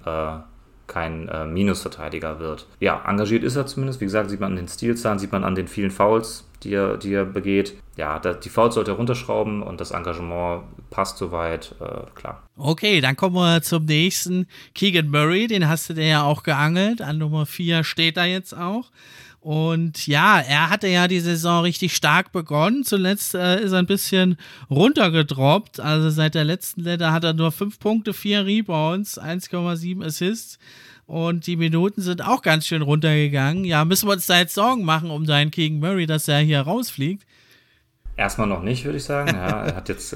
Minusverteidiger wird. Ja, engagiert ist er zumindest. Wie gesagt, sieht man an den Stealzahlen, sieht man an den vielen Fouls, die er begeht. Ja, die Fouls sollte er runterschrauben und das Engagement passt soweit, klar. Okay, dann kommen wir zum nächsten. Keegan Murray, den hast du dir ja auch geangelt. An Nummer 4 steht er jetzt auch. Und ja, er hatte ja die Saison richtig stark begonnen. Zuletzt ist er ein bisschen runtergedroppt. Also seit der letzten Letter hat er nur 5 Punkte, 4 Rebounds, 1,7 Assists. Und die Minuten sind auch ganz schön runtergegangen. Ja, müssen wir uns da jetzt Sorgen machen um deinen Keegan Murray, dass er hier rausfliegt? Erstmal noch nicht, würde ich sagen. Ja, er hat jetzt,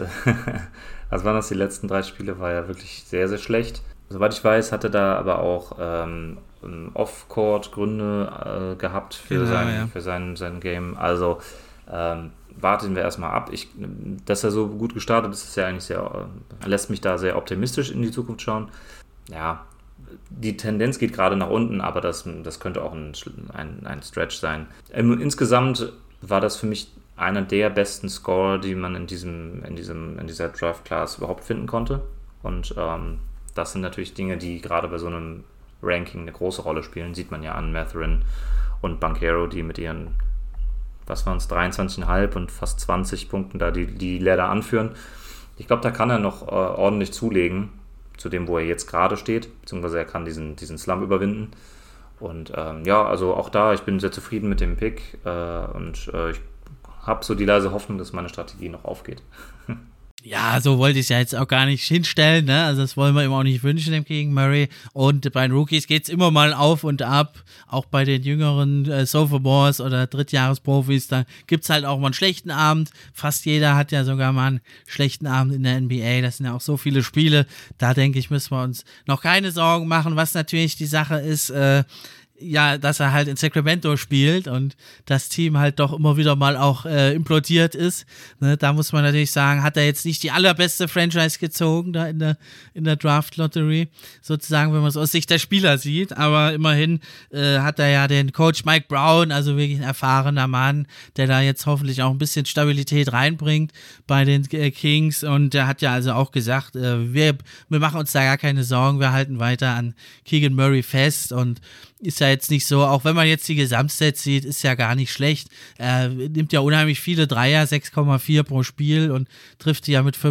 was waren das, die letzten 3 Spiele, war er wirklich sehr, sehr schlecht. Soweit ich weiß, hatte da aber auch Off-Court-Gründe gehabt für sein Game. Also warten wir erstmal ab. Dass er so gut gestartet ist, ist ja eigentlich lässt mich da sehr optimistisch in die Zukunft schauen. Ja, die Tendenz geht gerade nach unten, aber das könnte auch ein Stretch sein. Insgesamt war das für mich einer der besten Scorer, die man in dieser Draft-Class überhaupt finden konnte. Und das sind natürlich Dinge, die gerade bei so einem Ranking eine große Rolle spielen. Sieht man ja an Mathurin und Banchero, die mit ihren, was waren es, 23,5 und fast 20 Punkten da die Ladder anführen. Ich glaube, da kann er noch ordentlich zulegen zu dem, wo er jetzt gerade steht, beziehungsweise er kann diesen Slump überwinden. Und also auch da, ich bin sehr zufrieden mit dem Pick und ich habe so die leise Hoffnung, dass meine Strategie noch aufgeht. Ja, so wollte ich es ja jetzt auch gar nicht hinstellen, ne? Also das wollen wir ihm auch nicht wünschen, dem gegen Murray. Und bei den Rookies geht es immer mal auf und ab. Auch bei den jüngeren Sophomores oder Drittjahresprofis, da gibt es halt auch mal einen schlechten Abend. Fast jeder hat ja sogar mal einen schlechten Abend in der NBA. Das sind ja auch so viele Spiele. Da denke ich, müssen wir uns noch keine Sorgen machen. Was natürlich die Sache ist, dass er halt in Sacramento spielt und das Team halt doch immer wieder mal auch implodiert ist. Ne, da muss man natürlich sagen, hat er jetzt nicht die allerbeste Franchise gezogen da in der Draft-Lottery, sozusagen, wenn man es aus Sicht der Spieler sieht. Aber immerhin hat er ja den Coach Mike Brown, also wirklich ein erfahrener Mann, der da jetzt hoffentlich auch ein bisschen Stabilität reinbringt bei den Kings. Und der hat ja also auch gesagt, wir machen uns da gar keine Sorgen, wir halten weiter an Keegan Murray fest und ist ja jetzt nicht so, auch wenn man jetzt die Gesamtstats sieht, ist ja gar nicht schlecht. Er nimmt ja unheimlich viele Dreier, 6,4 pro Spiel und trifft die ja mit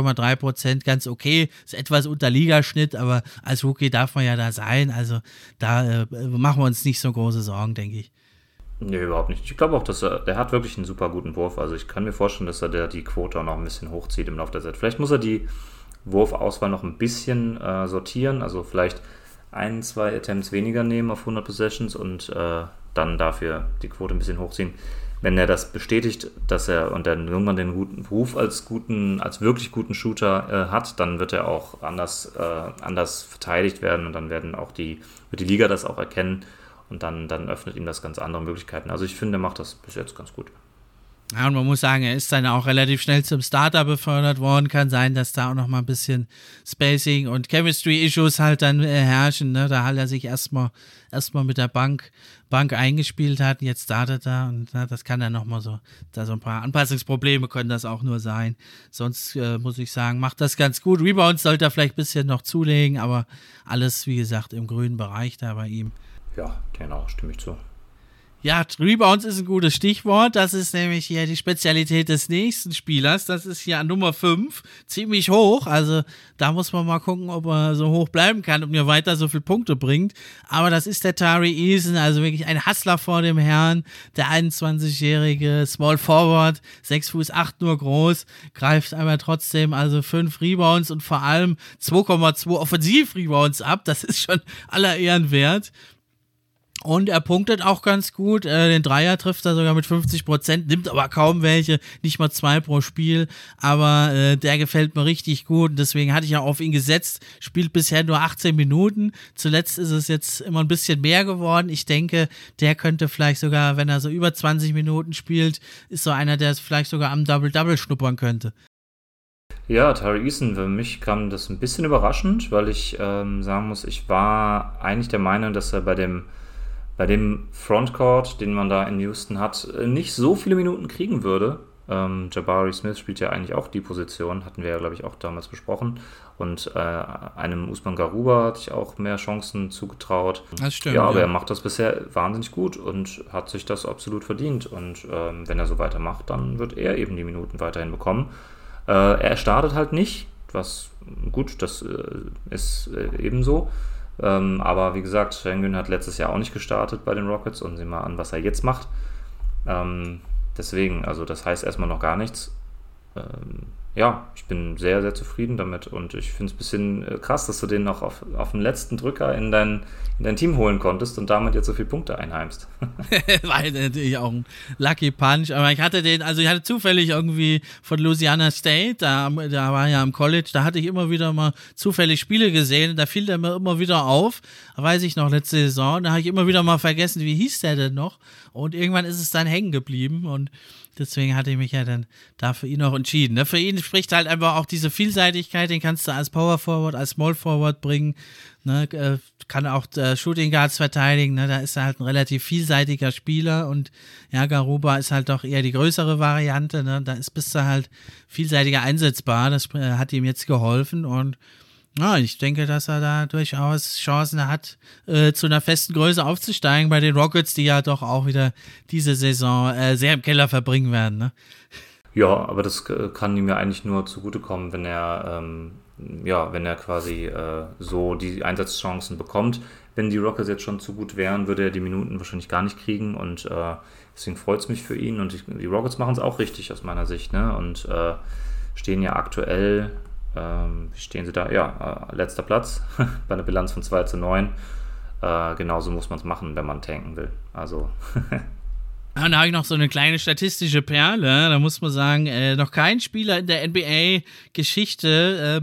35,3% ganz okay. Ist etwas unter Ligaschnitt, aber als Rookie darf man ja da sein. Also da machen wir uns nicht so große Sorgen, denke ich. Nee, überhaupt nicht. Ich glaube auch, dass der hat wirklich einen super guten Wurf. Also ich kann mir vorstellen, dass er die Quote auch noch ein bisschen hochzieht im Laufe der Zeit. Vielleicht muss er die Wurfauswahl noch ein bisschen sortieren, also vielleicht 1-2 Attempts weniger nehmen auf 100 Possessions und dann dafür die Quote ein bisschen hochziehen. Wenn er das bestätigt, dass er und dann irgendwann den guten Ruf als wirklich guten Shooter hat, dann wird er auch anders verteidigt werden und dann wird die Liga das auch erkennen und dann öffnet ihm das ganz andere Möglichkeiten. Also ich finde, er macht das bis jetzt ganz gut. Ja, und man muss sagen, er ist dann auch relativ schnell zum Starter befördert worden. Kann sein, dass da auch noch mal ein bisschen Spacing und Chemistry-Issues halt dann herrschen. Ne? Da halt er sich erstmal mit der Bank eingespielt hat. Jetzt startet er und das kann dann nochmal so ein paar Anpassungsprobleme können das auch nur sein. Sonst muss ich sagen, macht das ganz gut. Rebounds sollte er vielleicht ein bisschen noch zulegen, aber alles, wie gesagt, im grünen Bereich da bei ihm. Ja, genau, stimme ich zu. Ja, Rebounds ist ein gutes Stichwort. Das ist nämlich hier die Spezialität des nächsten Spielers. Das ist hier an Nummer 5, ziemlich hoch. Also da muss man mal gucken, ob er so hoch bleiben kann und mir weiter so viele Punkte bringt. Aber das ist der Tari Eason, also wirklich ein Hustler vor dem Herrn. Der 21-jährige Small Forward, 6'8" nur groß, greift aber trotzdem also 5 Rebounds und vor allem 2,2 Offensiv-Rebounds ab. Das ist schon aller Ehren wert. Und er punktet auch ganz gut, den Dreier trifft er sogar mit 50%, nimmt aber kaum welche, nicht mal 2 pro Spiel, aber der gefällt mir richtig gut und deswegen hatte ich ja auf ihn gesetzt, spielt bisher nur 18 Minuten, zuletzt ist es jetzt immer ein bisschen mehr geworden, ich denke, der könnte vielleicht sogar, wenn er so über 20 Minuten spielt, ist so einer, der es vielleicht sogar am Double-Double schnuppern könnte. Ja, Tari Eason, für mich kam das ein bisschen überraschend, weil ich sagen muss, ich war eigentlich der Meinung, dass er bei dem Frontcourt, den man da in Houston hat, nicht so viele Minuten kriegen würde. Jabari Smith spielt ja eigentlich auch die Position, hatten wir ja, glaube ich, auch damals besprochen. Und einem Usman Garuba hatte ich auch mehr Chancen zugetraut. Das stimmt. Ja, aber er macht das bisher wahnsinnig gut und hat sich das absolut verdient. Und wenn er so weitermacht, dann wird er eben die Minuten weiterhin bekommen. Er startet halt nicht, was gut, das ist ebenso. Aber wie gesagt, Sengun hat letztes Jahr auch nicht gestartet bei den Rockets und sehen mal an, was er jetzt macht. Deswegen, also das heißt erstmal noch gar nichts. Ja, ich bin sehr, sehr zufrieden damit und ich finde es ein bisschen krass, dass du den noch auf den letzten Drücker in dein Team holen konntest und damit jetzt so viele Punkte einheimst. War natürlich auch ein Lucky Punch, aber ich hatte zufällig irgendwie von Louisiana State, da war ja am College, da hatte ich immer wieder mal zufällig Spiele gesehen, da fiel der mir immer wieder auf, weiß ich noch, letzte Saison, da habe ich immer wieder mal vergessen, wie hieß der denn noch und irgendwann ist es dann hängen geblieben und deswegen hatte ich mich ja dann da für ihn auch entschieden. Ne? Für ihn spricht halt einfach auch diese Vielseitigkeit, den kannst du als Power Forward, als Small Forward bringen, ne, kann auch Shooting Guards verteidigen, ne, da ist er halt ein relativ vielseitiger Spieler und ja, Garuba ist halt doch eher die größere Variante, ne, bist du halt vielseitiger einsetzbar, das hat ihm jetzt geholfen und ja, ich denke, dass er da durchaus Chancen hat, zu einer festen Größe aufzusteigen bei den Rockets, die ja doch auch wieder diese Saison sehr im Keller verbringen werden, ne? Ja, aber das kann ihm ja eigentlich nur zugutekommen, wenn er quasi so die Einsatzchancen bekommt. Wenn die Rockets jetzt schon zu gut wären, würde er die Minuten wahrscheinlich gar nicht kriegen und deswegen freut es mich für ihn und die Rockets machen es auch richtig aus meiner Sicht, ne? Und stehen ja aktuell, wie stehen sie da? Ja, letzter Platz bei einer Bilanz von 2:9. Genauso muss man es machen, wenn man tanken will. Also Und da habe ich noch so eine kleine statistische Perle. Da muss man sagen, noch kein Spieler in der NBA-Geschichte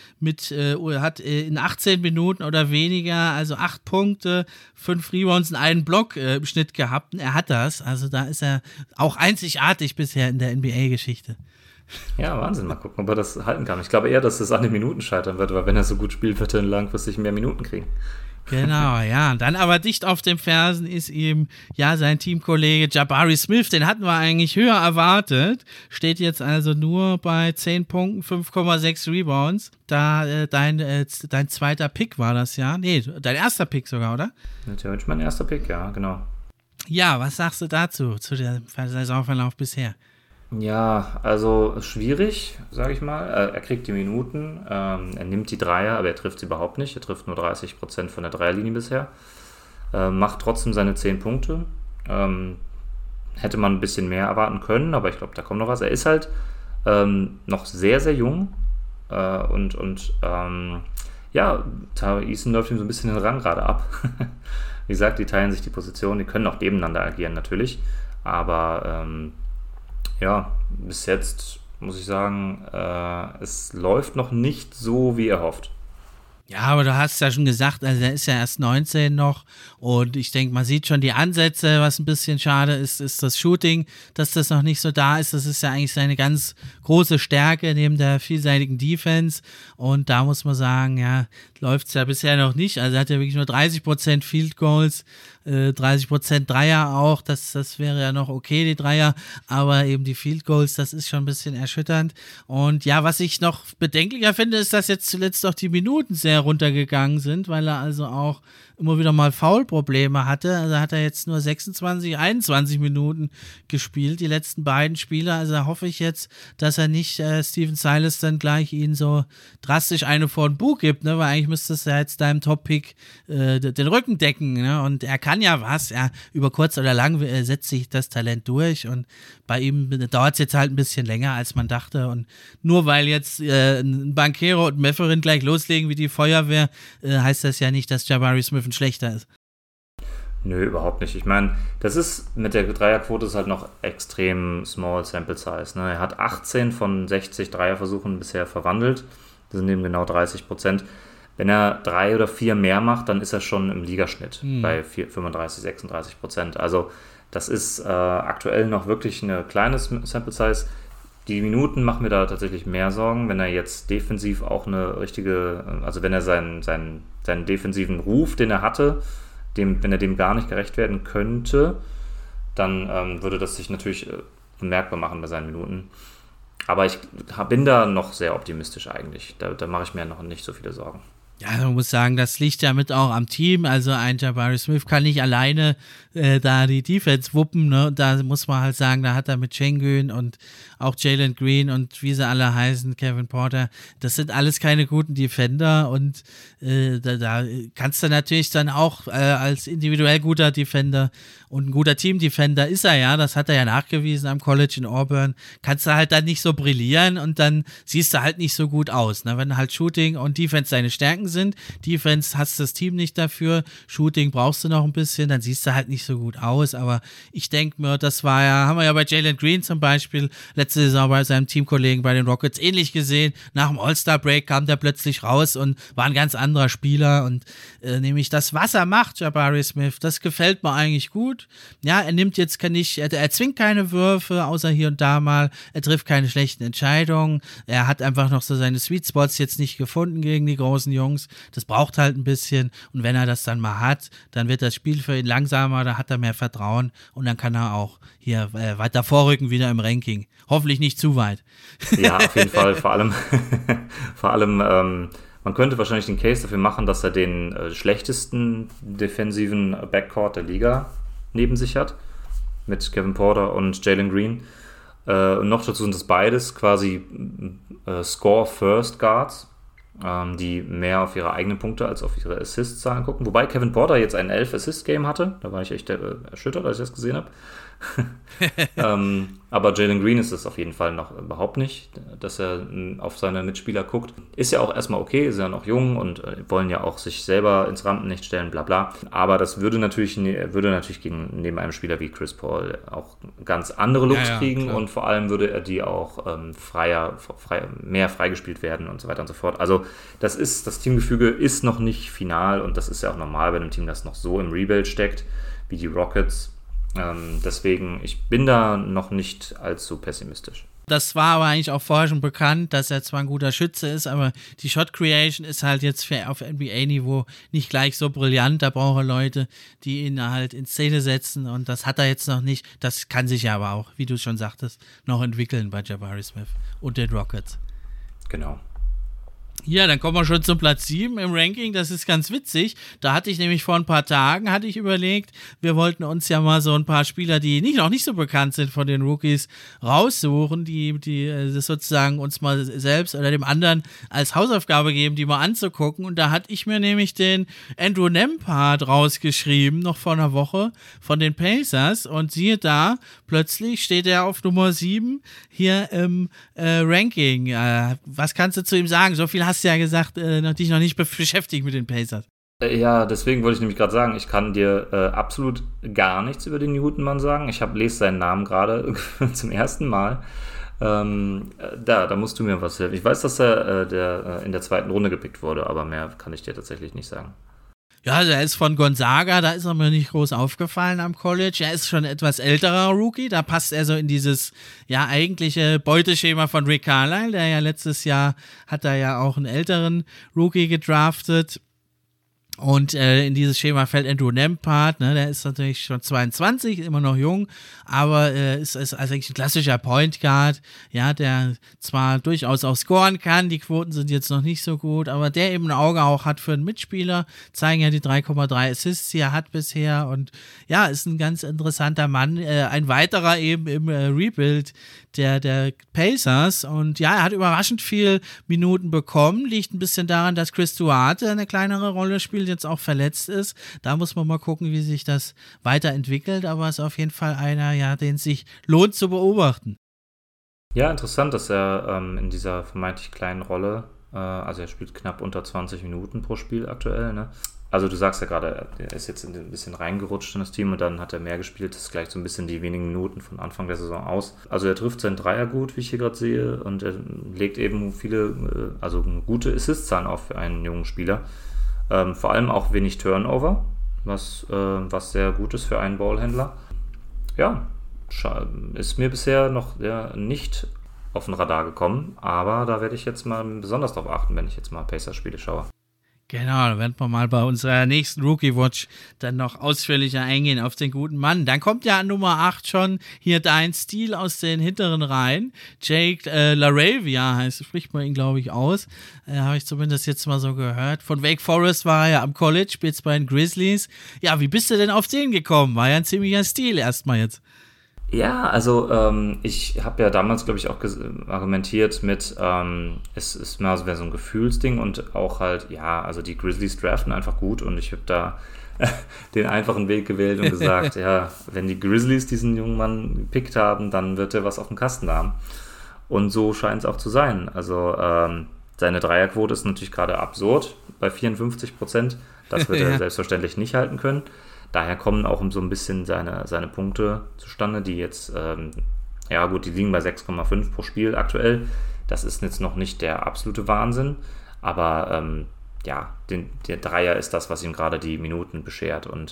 hat in 18 Minuten oder weniger, also 8 Punkte, 5 Rebounds und einen Block im Schnitt gehabt. Und er hat das. Also da ist er auch einzigartig bisher in der NBA-Geschichte. Ja, Wahnsinn. Mal gucken, ob er das halten kann. Ich glaube eher, dass es an den Minuten scheitern wird, weil wenn er so gut spielt, wird er langfristig mehr Minuten kriegen. Genau, ja. Dann aber dicht auf den Fersen ist ihm ja sein Teamkollege Jabari Smith, den hatten wir eigentlich höher erwartet, steht jetzt also nur bei 10 Punkten, 5,6 Rebounds. Da dein zweiter Pick war das ja. Nee, dein erster Pick sogar, oder? Natürlich mein erster Pick, ja, genau. Ja, was sagst du dazu, zu dem Saisonverlauf bisher? Ja, also schwierig, sage ich mal. Er kriegt die Minuten, er nimmt die Dreier, aber er trifft sie überhaupt nicht. Er trifft nur 30% von der Dreierlinie bisher. Macht trotzdem seine 10 Punkte. Hätte man ein bisschen mehr erwarten können, aber ich glaube, da kommt noch was. Er ist halt noch sehr, sehr jung Tari Eason läuft ihm so ein bisschen den Rang gerade ab. Wie gesagt, die teilen sich die Position, die können auch nebeneinander agieren natürlich, aber bis jetzt muss ich sagen, es läuft noch nicht so, wie er hofft. Ja, aber du hast ja schon gesagt, also er ist ja erst 19 noch und ich denke, man sieht schon die Ansätze, was ein bisschen schade ist, ist das Shooting, dass das noch nicht so da ist. Das ist ja eigentlich seine ganz große Stärke neben der vielseitigen Defense und da muss man sagen, ja, läuft es ja bisher noch nicht. Also er hat ja wirklich nur 30% Field Goals, 30% Dreier auch, das wäre ja noch okay, die Dreier, aber eben die Field Goals, das ist schon ein bisschen erschütternd. Und ja, was ich noch bedenklicher finde, ist, dass jetzt zuletzt auch die Minuten sehr runtergegangen sind, weil er also auch immer wieder mal Foul-Probleme hatte. Also hat er jetzt nur 26, 21 Minuten gespielt, die letzten beiden Spiele. Also da hoffe ich jetzt, dass er nicht Stephen Silas dann gleich ihn so drastisch eine vor den Bug gibt, ne? Weil eigentlich müsste es ja jetzt deinem Top-Pick den Rücken decken, ne? Und er kann ja was, über kurz oder lang setzt sich das Talent durch und bei ihm dauert es jetzt halt ein bisschen länger, als man dachte und nur weil jetzt ein Banchero und Mathurin gleich loslegen wie die Feuerwehr, heißt das ja nicht, dass Jabari Smith ein schlechter ist. Nö, überhaupt nicht. Ich meine, das ist mit der Dreierquote ist halt noch extrem small sample size, ne? Er hat 18 von 60 Dreierversuchen bisher verwandelt, das sind eben genau 30%. Wenn er 3 oder 4 mehr macht, dann ist er schon im Ligaschnitt bei 35, 36%. Also das ist aktuell noch wirklich eine kleine Sample Size. Die Minuten machen mir da tatsächlich mehr Sorgen, wenn er jetzt defensiv auch eine richtige, also wenn er seinen defensiven Ruf, den er hatte, wenn er dem gar nicht gerecht werden könnte, dann würde das sich natürlich bemerkbar machen bei seinen Minuten. Aber ich bin da noch sehr optimistisch eigentlich. Da mache ich mir noch nicht so viele Sorgen. Ja, man muss sagen, das liegt ja mit auch am Team. Also ein Jabari Smith kann nicht alleine da die Defense wuppen. Ne? Und da muss man halt sagen, da hat er mit Şengün und auch Jalen Green und wie sie alle heißen, Kevin Porter, das sind alles keine guten Defender. Und da kannst du natürlich dann auch als individuell guter Defender und ein guter Team-Defender ist er ja, das hat er ja nachgewiesen am College in Auburn, kannst du halt dann nicht so brillieren und dann siehst du halt nicht so gut aus. Ne? Wenn halt Shooting und Defense deine Stärken Stärken sind. Defense hast das Team nicht dafür, Shooting brauchst du noch ein bisschen, dann siehst du halt nicht so gut aus, aber ich denke mir, das war ja, haben wir ja bei Jalen Green zum Beispiel letzte Saison bei seinem Teamkollegen bei den Rockets ähnlich gesehen. Nach dem All-Star-Break kam der plötzlich raus und war ein ganz anderer Spieler und nämlich das, was er macht, Jabari Smith, das gefällt mir eigentlich gut. Ja, er nimmt jetzt er zwingt keine Würfe, außer hier und da mal, er trifft keine schlechten Entscheidungen, er hat einfach noch so seine Sweet Spots jetzt nicht gefunden gegen die großen Jungs, das braucht halt ein bisschen und wenn er das dann mal hat, dann wird das Spiel für ihn langsamer, da hat er mehr Vertrauen und dann kann er auch hier weiter vorrücken wieder im Ranking. Hoffentlich nicht zu weit. Ja, auf jeden Fall, vor allem man könnte wahrscheinlich den Case dafür machen, dass er den schlechtesten defensiven Backcourt der Liga neben sich hat, mit Kevin Porter und Jalen Green. Und noch dazu sind es beides quasi Score-First-Guards, die mehr auf ihre eigenen Punkte als auf ihre Assist-Zahlen gucken. Wobei Kevin Porter jetzt ein 11-Assist-Game hatte. Da war ich echt erschüttert, als ich das gesehen habe. Aber Jalen Green ist es auf jeden Fall noch überhaupt nicht, dass er auf seine Mitspieler guckt. Ist ja auch erstmal okay, ist ja noch jung und wollen ja auch sich selber ins Rampenlicht stellen, bla bla. Aber das würde natürlich neben einem Spieler wie Chris Paul auch ganz andere Looks kriegen, klar. Und vor allem würde er die auch mehr freigespielt werden und so weiter und so fort. Also das Teamgefüge ist noch nicht final und das ist ja auch normal bei einem Team, das noch so im Rebuild steckt, wie die Rockets. Deswegen, ich bin da noch nicht allzu pessimistisch. Das war aber eigentlich auch vorher schon bekannt, dass er zwar ein guter Schütze ist, aber die Shot Creation ist halt jetzt auf NBA-Niveau nicht gleich so brillant. Da braucht er Leute, die ihn halt in Szene setzen und das hat er jetzt noch nicht. Das kann sich ja aber auch, wie du schon sagtest, noch entwickeln bei Jabari Smith und den Rockets. Genau. Ja, dann kommen wir schon zum Platz 7 im Ranking. Das ist ganz witzig. Da hatte ich nämlich vor ein paar Tagen überlegt, wir wollten uns ja mal so ein paar Spieler, die noch nicht so bekannt sind von den Rookies, raussuchen, die das sozusagen uns mal selbst oder dem anderen als Hausaufgabe geben, die mal anzugucken. Und da hatte ich mir nämlich den Andrew Nembhard rausgeschrieben, noch vor einer Woche, von den Pacers. Und siehe da, plötzlich steht er auf Nummer 7 hier im Ranking. Was kannst du zu ihm sagen? So viel hast du ja gesagt, dich noch nicht beschäftigt mit den Pacers. Ja, deswegen wollte ich nämlich gerade sagen, ich kann dir absolut gar nichts über den Newton-Mann sagen. Ich lese seinen Namen gerade zum ersten Mal. Da musst du mir was helfen. Ich weiß, dass er in der zweiten Runde gepickt wurde, aber mehr kann ich dir tatsächlich nicht sagen. Ja, also er ist von Gonzaga, da ist er mir nicht groß aufgefallen am College. Er ist schon ein etwas älterer Rookie, da passt er so in dieses eigentliche Beuteschema von Rick Carlisle, der ja letztes Jahr hat er ja auch einen älteren Rookie gedraftet. Und in dieses Schema fällt Andrew Nembhard, ne, der ist natürlich schon 22, immer noch jung, aber ist eigentlich ein klassischer Point Guard, ja, der zwar durchaus auch scoren kann, die Quoten sind jetzt noch nicht so gut, aber der eben ein Auge auch hat für einen Mitspieler, zeigen ja die 3,3 Assists, die er hat bisher und ja, ist ein ganz interessanter Mann, ein weiterer eben im Rebuild der Pacers und ja, er hat überraschend viel Minuten bekommen, liegt ein bisschen daran, dass Chris Duarte eine kleinere Rolle spielt, jetzt auch verletzt ist. Da muss man mal gucken, wie sich das weiterentwickelt, aber ist auf jeden Fall einer, ja, den es sich lohnt zu beobachten. Ja, interessant, dass er in dieser vermeintlich kleinen Rolle, also er spielt knapp unter 20 Minuten pro Spiel aktuell, ne? Also du sagst ja gerade, er ist jetzt ein bisschen reingerutscht in das Team und dann hat er mehr gespielt, das gleicht so ein bisschen die wenigen Minuten von Anfang der Saison aus. Also er trifft seinen Dreier gut, wie ich hier gerade sehe, und er legt eben also gute Assist-Zahlen auf für einen jungen Spieler. Vor allem auch wenig Turnover, was sehr gut ist für einen Ballhändler. Ja, ist mir bisher noch nicht auf den Radar gekommen, aber da werde ich jetzt mal besonders drauf achten, wenn ich jetzt mal Pacers-Spiele schaue. Genau, da werden wir mal bei unserer nächsten Rookie Watch dann noch ausführlicher eingehen auf den guten Mann. Dann kommt ja an Nummer 8 schon hier dein Stil aus den hinteren Reihen. Jake LaRavia spricht man ihn, glaube ich, aus. Habe ich zumindest jetzt mal so gehört. Von Wake Forest war er ja am College, spielt jetzt bei den Grizzlies. Ja, wie bist du denn auf den gekommen? War ja ein ziemlicher Stil erstmal jetzt. Ja, also ich habe ja damals, glaube ich, auch argumentiert mit, es ist mehr so ein Gefühlsding und auch halt, ja, also die Grizzlies draften einfach gut und ich habe da den einfachen Weg gewählt und gesagt, ja, wenn die Grizzlies diesen jungen Mann gepickt haben, dann wird er was auf dem Kasten haben. Und so scheint es auch zu sein. Also Seine Dreierquote ist natürlich gerade absurd bei 54%. Das wird er selbstverständlich nicht halten können. Daher kommen auch so ein bisschen seine Punkte zustande, die jetzt, die liegen bei 6,5 pro Spiel aktuell. Das ist jetzt noch nicht der absolute Wahnsinn, aber der Dreier ist das, was ihm gerade die Minuten beschert. Und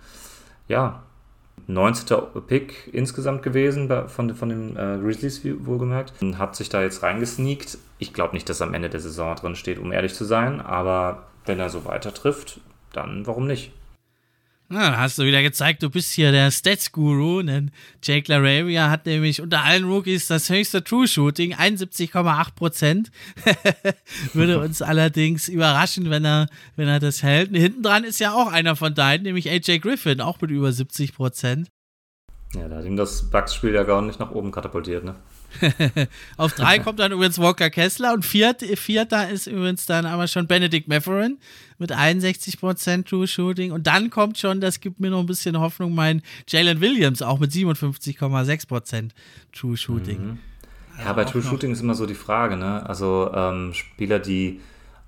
19. Pick insgesamt gewesen von den Grizzlies, wohlgemerkt. Hat sich da jetzt reingesneakt. Ich glaube nicht, dass am Ende der Saison drin steht, um ehrlich zu sein, aber wenn er so weiter trifft, dann warum nicht? Na, da hast du wieder gezeigt, du bist hier der Stats-Guru, denn Jake LaRavia hat nämlich unter allen Rookies das höchste True-Shooting, 71,8%. Würde uns allerdings überraschen, wenn er das hält. Und hinten dran ist ja auch einer von deinen, nämlich AJ Griffin, auch mit über 70%. Ja, da hat ihm das Bucks-Spiel ja gar nicht nach oben katapultiert, ne? Auf 3 kommt dann übrigens Walker Kessler und vierter ist übrigens dann aber schon Benedict Mathurin mit 61% True Shooting und dann kommt schon, das gibt mir noch ein bisschen Hoffnung, mein Jalen Williams auch mit 57,6% True Shooting. Mhm. Ja, bei True Shooting ist immer so die Frage, ne? Also Spieler, die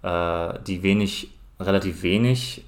relativ wenig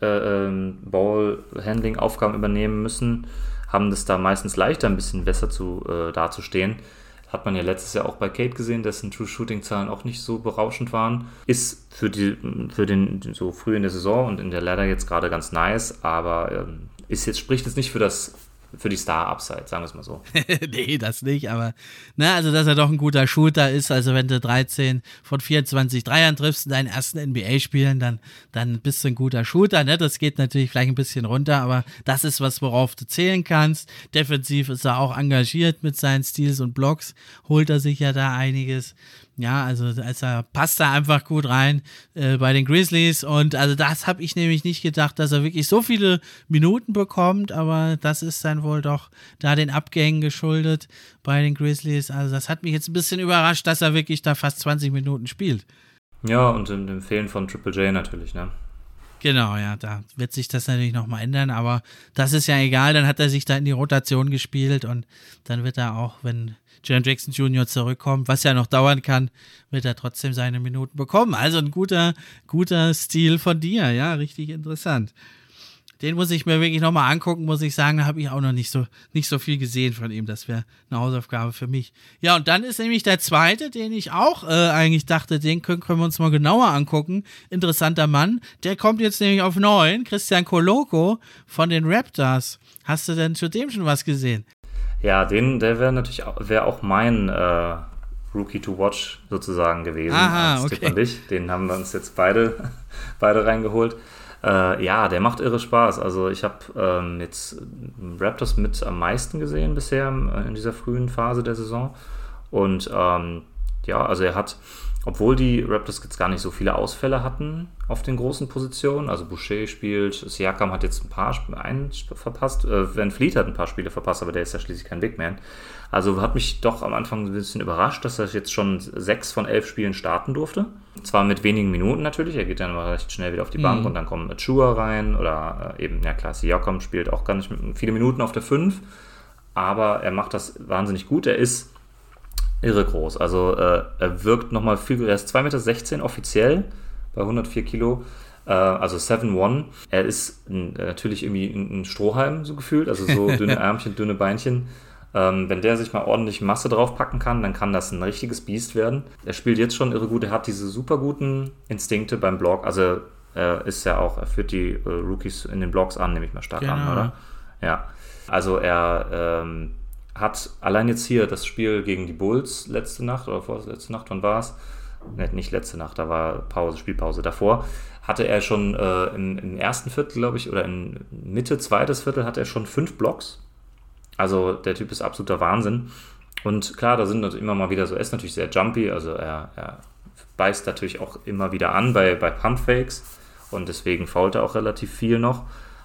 Ball-Handling-Aufgaben übernehmen müssen, haben das da meistens leichter, ein bisschen besser dazustehen. Hat man ja letztes Jahr auch bei Cade gesehen, dessen True-Shooting-Zahlen auch nicht so berauschend waren. Ist für den so früh in der Saison und in der Ladder jetzt gerade ganz nice, aber spricht jetzt nicht für die Star-Upside, sagen wir es mal so. Nee, das nicht, aber also dass er doch ein guter Shooter ist, also wenn du 13 von 24 Dreiern triffst in deinen ersten NBA-Spielen, dann bist du ein guter Shooter, ne? Das geht natürlich vielleicht ein bisschen runter, aber das ist was, worauf du zählen kannst. Defensiv ist er auch engagiert mit seinen Steals und Blocks, holt er sich ja da einiges. Ja, also passt da einfach gut rein bei den Grizzlies und also das habe ich nämlich nicht gedacht, dass er wirklich so viele Minuten bekommt, aber das ist dann wohl doch da den Abgängen geschuldet bei den Grizzlies. Also das hat mich jetzt ein bisschen überrascht, dass er wirklich da fast 20 Minuten spielt. Ja, und im Fehlen von Triple J natürlich, ne? Genau, ja, da wird sich das natürlich nochmal ändern, aber das ist ja egal, dann hat er sich da in die Rotation gespielt und dann wird er auch, wenn Jaren Jackson Jr. zurückkommt, was ja noch dauern kann, wird er trotzdem seine Minuten bekommen. Also ein guter Stil von dir, ja, richtig interessant. Den muss ich mir wirklich nochmal angucken, muss ich sagen, da habe ich auch noch nicht so viel gesehen von ihm, das wäre eine Hausaufgabe für mich. Ja, und dann ist nämlich der zweite, den ich auch eigentlich dachte, den können wir uns mal genauer angucken, interessanter Mann, der kommt jetzt nämlich auf 9, Christian Koloko von den Raptors. Hast du denn zu dem schon was gesehen? Ja, der wäre auch mein Rookie to Watch sozusagen gewesen. Aha, als Tipp an dich. Den haben wir uns jetzt beide reingeholt. Der macht irre Spaß. Also ich habe jetzt Raptors mit am meisten gesehen bisher in dieser frühen Phase der Saison. Und also er hat, obwohl die Raptors jetzt gar nicht so viele Ausfälle hatten auf den großen Positionen, also Boucher spielt, Siakam hat jetzt einen verpasst, Van Fleet hat ein paar Spiele verpasst, aber der ist ja schließlich kein Big Man. Also hat mich doch am Anfang ein bisschen überrascht, dass er jetzt schon 6 von 11 Spielen starten durfte. Zwar mit wenigen Minuten natürlich, er geht dann mal recht schnell wieder auf die Bank und dann kommen Achua rein oder Siakam spielt auch gar nicht viele Minuten auf der 5, aber er macht das wahnsinnig gut, er ist irre groß, also er wirkt nochmal viel, er ist 2,16 Meter offiziell bei 104 Kilo, also 7'1". Er ist natürlich irgendwie ein Strohhalm so gefühlt, also so dünne Ärmchen, dünne Beinchen. Wenn der sich mal ordentlich Masse draufpacken kann, dann kann das ein richtiges Biest werden. Er spielt jetzt schon irre gut, er hat diese super guten Instinkte beim Block, also er führt die Rookies in den Blocks an, nehme ich mal stark an, oder? Ja, also er hat allein jetzt hier das Spiel gegen die Bulls letzte Nacht oder vorletzte Nacht, wann war es? Nicht letzte Nacht, da war Spielpause. Davor hatte er schon im ersten Viertel, glaube ich, oder in Mitte, zweites Viertel hatte er schon 5 Blocks. Also der Typ ist absoluter Wahnsinn. Und klar, da sind immer mal wieder so, er ist natürlich sehr jumpy, also er beißt natürlich auch immer wieder an bei Pumpfakes und deswegen fault er auch relativ viel noch.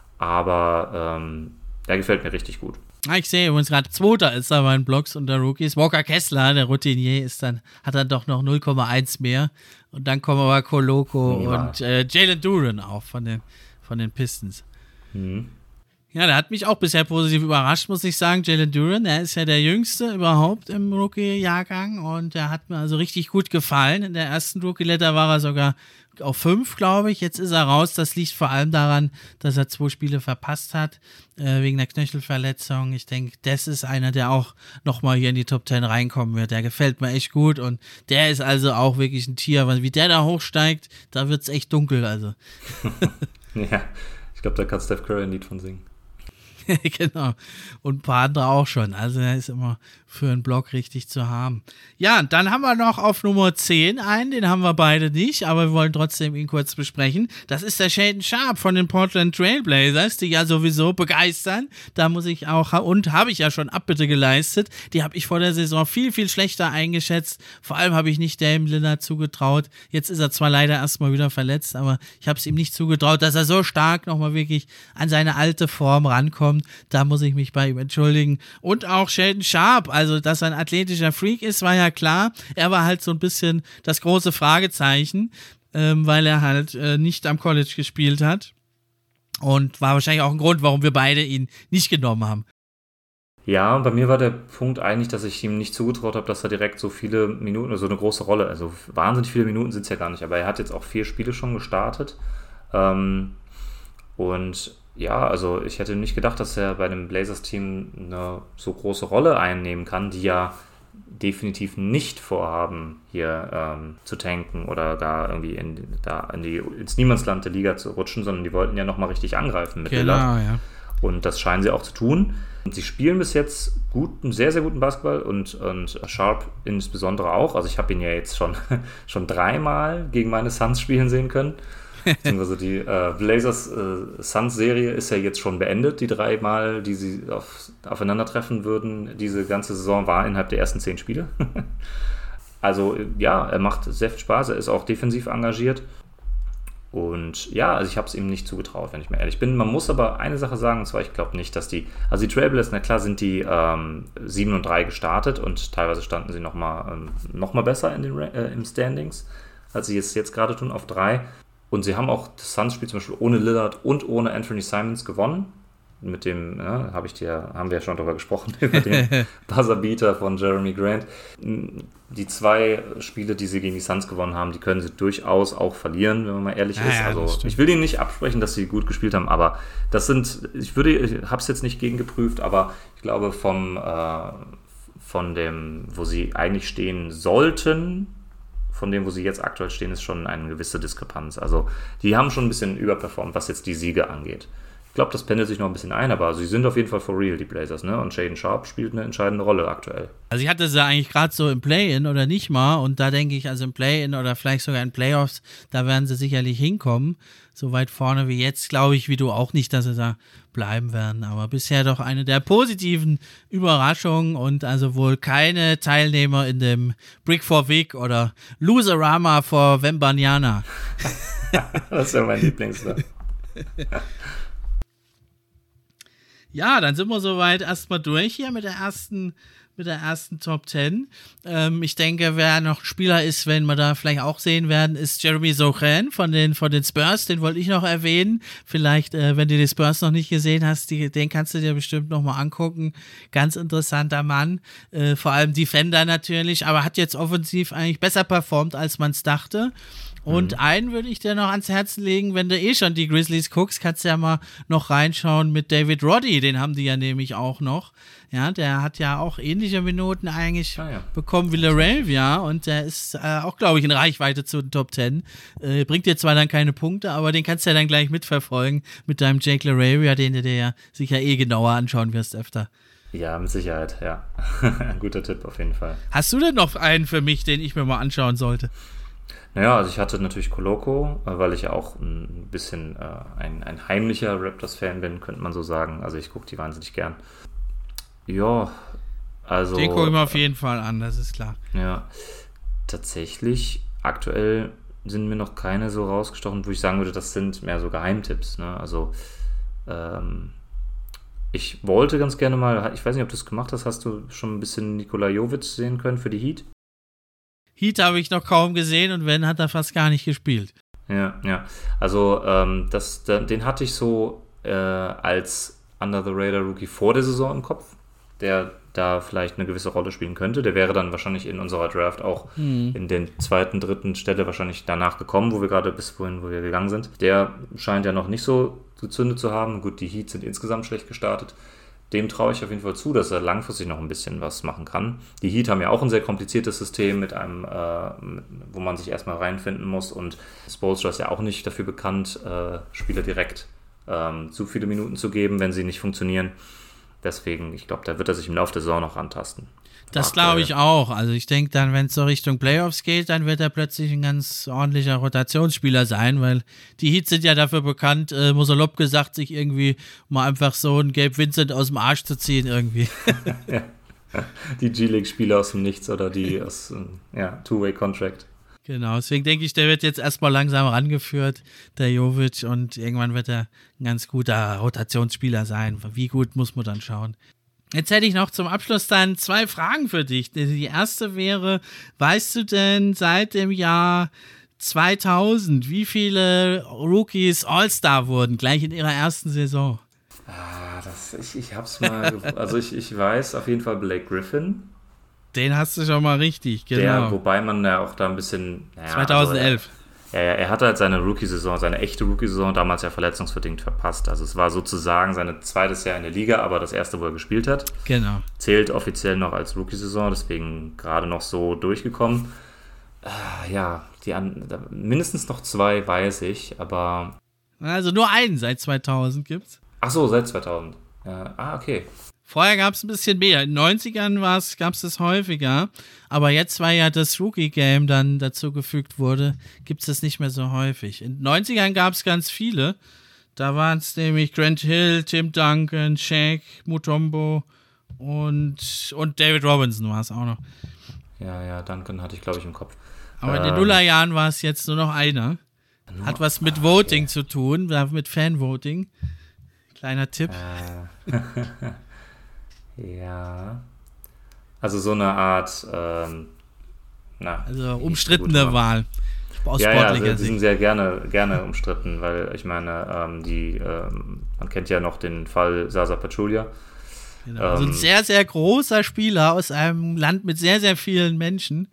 Aber der gefällt mir richtig gut. Ich sehe übrigens gerade, Zweiter ist da bei den Blocks unter Rookies. Walker Kessler, der Routinier, hat dann doch noch 0,1 mehr. Und dann kommen aber Koloko und Jalen Duren auch von den Pistons. Mhm. Ja, der hat mich auch bisher positiv überrascht, muss ich sagen. Jalen Duren, der ist ja der Jüngste überhaupt im Rookie-Jahrgang und der hat mir also richtig gut gefallen. In der ersten Rookie-Letter war er sogar auf 5, glaube ich. Jetzt ist er raus. Das liegt vor allem daran, dass er 2 Spiele verpasst hat, wegen der Knöchelverletzung. Ich denke, das ist einer, der auch nochmal hier in die Top 10 reinkommen wird. Der gefällt mir echt gut und der ist also auch wirklich ein Tier. Wie der da hochsteigt, da wird es echt dunkel. Also. Ja, ich glaube, da kann Steph Curry ein Lied von singen. Genau. Und ein paar andere auch schon. Also er ist immer für einen Block richtig zu haben. Ja, und dann haben wir noch auf Nummer 10 einen, den haben wir beide nicht, aber wir wollen trotzdem ihn kurz besprechen. Das ist der Shaedon Sharpe von den Portland Trail Blazers, die ja sowieso begeistern. Da muss ich auch, und habe ich ja schon Abbitte geleistet. Die habe ich vor der Saison viel, viel schlechter eingeschätzt. Vor allem habe ich nicht Dame Lillard zugetraut. Jetzt ist er zwar leider erstmal wieder verletzt, aber ich habe es ihm nicht zugetraut, dass er so stark nochmal wirklich an seine alte Form rankommt. Da muss ich mich bei ihm entschuldigen. Und auch Shaedon Sharpe, also dass er ein athletischer Freak ist, war ja klar. Er war halt so ein bisschen das große Fragezeichen, weil er halt nicht am College gespielt hat. Und war wahrscheinlich auch ein Grund, warum wir beide ihn nicht genommen haben. Ja, bei mir war der Punkt eigentlich, dass ich ihm nicht zugetraut habe, dass er direkt so viele Minuten, so eine große Rolle, also wahnsinnig viele Minuten sind es ja gar nicht, aber er hat jetzt auch 4 Spiele schon gestartet. Und ja, also ich hätte nicht gedacht, dass er bei dem Blazers-Team eine so große Rolle einnehmen kann, die ja definitiv nicht vorhaben, hier zu tanken oder gar irgendwie ins Niemandsland der Liga zu rutschen, sondern die wollten ja nochmal richtig angreifen mit Lillard. Ja. Und das scheinen sie auch zu tun. Und sie spielen bis jetzt einen sehr, sehr guten Basketball und Sharpe insbesondere auch. Also ich habe ihn ja jetzt schon 3-mal gegen meine Suns spielen sehen können. Beziehungsweise die Blazers-Suns-Serie ist ja jetzt schon beendet. Die 3-mal, die sie aufeinandertreffen würden, diese ganze Saison war innerhalb der ersten 10 Spiele. Also ja, er macht sehr viel Spaß. Er ist auch defensiv engagiert. Und ja, also ich habe es ihm nicht zugetraut, wenn ich mal ehrlich bin. Man muss aber eine Sache sagen, und zwar, ich glaube nicht, dass die Trailblazers, na klar sind die 7-3 gestartet und teilweise standen sie noch mal besser im Standings, als sie jetzt gerade tun, auf 3. Und sie haben auch das Suns-Spiel zum Beispiel ohne Lillard und ohne Anthony Simons gewonnen. Mit dem, haben wir ja schon darüber gesprochen, über den Buzzerbeater von Jeremy Grant. Die 2 Spiele, die sie gegen die Suns gewonnen haben, die können sie durchaus auch verlieren, wenn man mal ehrlich ist. Ja, also ich will ihnen nicht absprechen, dass sie gut gespielt haben, aber das sind, ich habe es jetzt nicht gegengeprüft, aber ich glaube von dem, wo sie eigentlich stehen sollten, von dem, wo sie jetzt aktuell stehen, ist schon eine gewisse Diskrepanz. Also die haben schon ein bisschen überperformt, was jetzt die Siege angeht. Ich glaube, das pendelt sich noch ein bisschen ein, aber sie sind auf jeden Fall for real, die Blazers, ne? Und Shaedon Sharpe spielt eine entscheidende Rolle aktuell. Also ich hatte sie eigentlich gerade so im Play-In oder nicht mal und da denke ich, also im Play-In oder vielleicht sogar in Playoffs, da werden sie sicherlich hinkommen. So weit vorne wie jetzt, glaube ich, wie du auch nicht, dass sie da bleiben werden. Aber bisher doch eine der positiven Überraschungen und also wohl keine Teilnehmer in dem Brick for Vic oder Loserama for Wembanyama. Das ist ja mein Lieblingswort. Ja, dann sind wir soweit erstmal durch hier mit der ersten Top 10. Ich denke, wer noch Spieler ist, wenn wir da vielleicht auch sehen werden, ist Jeremy Sochan von den Spurs. Den wollte ich noch erwähnen. Vielleicht, wenn du die Spurs noch nicht gesehen hast, den kannst du dir bestimmt noch mal angucken. Ganz interessanter Mann. Vor allem Defender natürlich, aber hat jetzt offensiv eigentlich besser performt, als man es dachte. Und einen würde ich dir noch ans Herzen legen, wenn du schon die Grizzlies guckst, kannst du ja mal noch reinschauen mit David Roddy, den haben die ja nämlich auch noch. Ja, der hat ja auch ähnliche Minuten eigentlich bekommen wie LaRavia und der ist auch, glaube ich, in Reichweite zu den Top 10. Bringt dir zwar dann keine Punkte, aber den kannst du ja dann gleich mitverfolgen mit deinem Jake LaRavia, den du dir ja sicher genauer anschauen wirst öfter. Ja, mit Sicherheit, ja. Ein guter Tipp auf jeden Fall. Hast du denn noch einen für mich, den ich mir mal anschauen sollte? Naja, also ich hatte natürlich Koloko, weil ich ja auch ein bisschen ein heimlicher Raptors-Fan bin, könnte man so sagen. Also ich gucke die wahnsinnig gern. Ja, also... Den gucke ich mir auf jeden Fall an, das ist klar. Ja, tatsächlich, aktuell sind mir noch keine so rausgestochen, wo ich sagen würde, das sind mehr so Geheimtipps. Ne? Also ich wollte ganz gerne mal, ich weiß nicht, ob du es gemacht hast du schon ein bisschen Nikola Jovic sehen können für die Heat? Heat habe ich noch kaum gesehen und wenn, hat er fast gar nicht gespielt. Ja. Also den hatte ich so als Under-the-Radar-Rookie vor der Saison im Kopf, der da vielleicht eine gewisse Rolle spielen könnte. Der wäre dann wahrscheinlich in unserer Draft auch in den 2., 3. Stelle wahrscheinlich danach gekommen, wo wir gerade bis vorhin, wo wir gegangen sind. Der scheint ja noch nicht so gezündet zu haben. Gut, die Heat sind insgesamt schlecht gestartet. Dem traue ich auf jeden Fall zu, dass er langfristig noch ein bisschen was machen kann. Die Heat haben ja auch ein sehr kompliziertes System mit einem, wo man sich erstmal reinfinden muss, und Spoelstra ist ja auch nicht dafür bekannt, Spieler direkt zu viele Minuten zu geben, wenn sie nicht funktionieren. Deswegen, ich glaube, da wird er sich im Laufe der Saison noch antasten. Das glaube ich auch. Also ich denke dann, wenn es so Richtung Playoffs geht, dann wird er plötzlich ein ganz ordentlicher Rotationsspieler sein, weil die Heats sind ja dafür bekannt, salopp gesagt, sich irgendwie mal einfach so einen Gabe Vincent aus dem Arsch zu ziehen irgendwie. Ja. Die G-League-Spieler aus dem Nichts oder die aus Two-Way-Contract. Genau, deswegen denke ich, der wird jetzt erstmal langsam rangeführt, der Jovic, und irgendwann wird er ein ganz guter Rotationsspieler sein. Wie gut, muss man dann schauen. Jetzt hätte ich noch zum Abschluss dann 2 Fragen für dich. Die erste wäre, weißt du denn seit dem Jahr 2000, wie viele Rookies All-Star wurden, gleich in ihrer ersten Saison? Ich hab's mal, also ich weiß auf jeden Fall Blake Griffin. Den hast du schon mal richtig, genau. Wobei man ja auch da ein bisschen... 2011. Er hatte halt seine Rookie-Saison, seine echte Rookie-Saison damals ja verletzungsbedingt verpasst. Also es war sozusagen sein zweites Jahr in der Liga, aber das erste, wo er gespielt hat. Genau. Zählt offiziell noch als Rookie-Saison, deswegen gerade noch so durchgekommen. Mindestens noch 2 weiß ich, aber... Also nur einen seit 2000 gibt's. Ach so, seit 2000. Okay. Vorher gab es ein bisschen mehr. In den 90ern gab es das häufiger. Aber jetzt, weil ja das Rookie-Game dann dazu gefügt wurde, gibt es das nicht mehr so häufig. In den 90ern gab es ganz viele. Da waren es nämlich Grant Hill, Tim Duncan, Shaq, Mutombo und David Robinson war es auch noch. Ja, Duncan hatte ich, glaube ich, im Kopf. Aber in den Nullerjahren war es jetzt nur noch einer. Hat was mit Voting zu tun, mit Fan-Voting. Kleiner Tipp. Ja. Also so eine Art, also umstrittene Wahl. Aus sportlicher Sicht. Die sind sehr gerne umstritten, weil ich meine, man kennt ja noch den Fall Zaza Pachulia. Genau. Also ein sehr, sehr großer Spieler aus einem Land mit sehr, sehr vielen Menschen.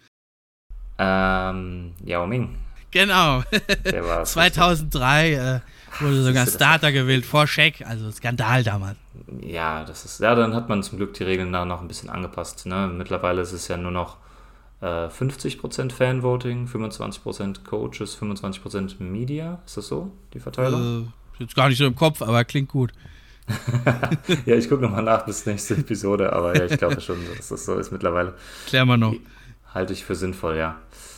Yao Ming. Genau. Der war 2003 wurde sogar Starter gewählt vor Shaq, also Skandal damals. Ja, dann hat man zum Glück die Regeln da noch ein bisschen angepasst. Ne? Mittlerweile ist es ja nur noch 50% Fanvoting, 25% Coaches, 25% Media. Ist das so, die Verteilung? Jetzt gar nicht so im Kopf, aber klingt gut. Ja, ich gucke nochmal nach bis nächste Episode, aber ja, ich glaube schon, dass das so ist mittlerweile. Klären wir noch. Halte ich für sinnvoll, ja.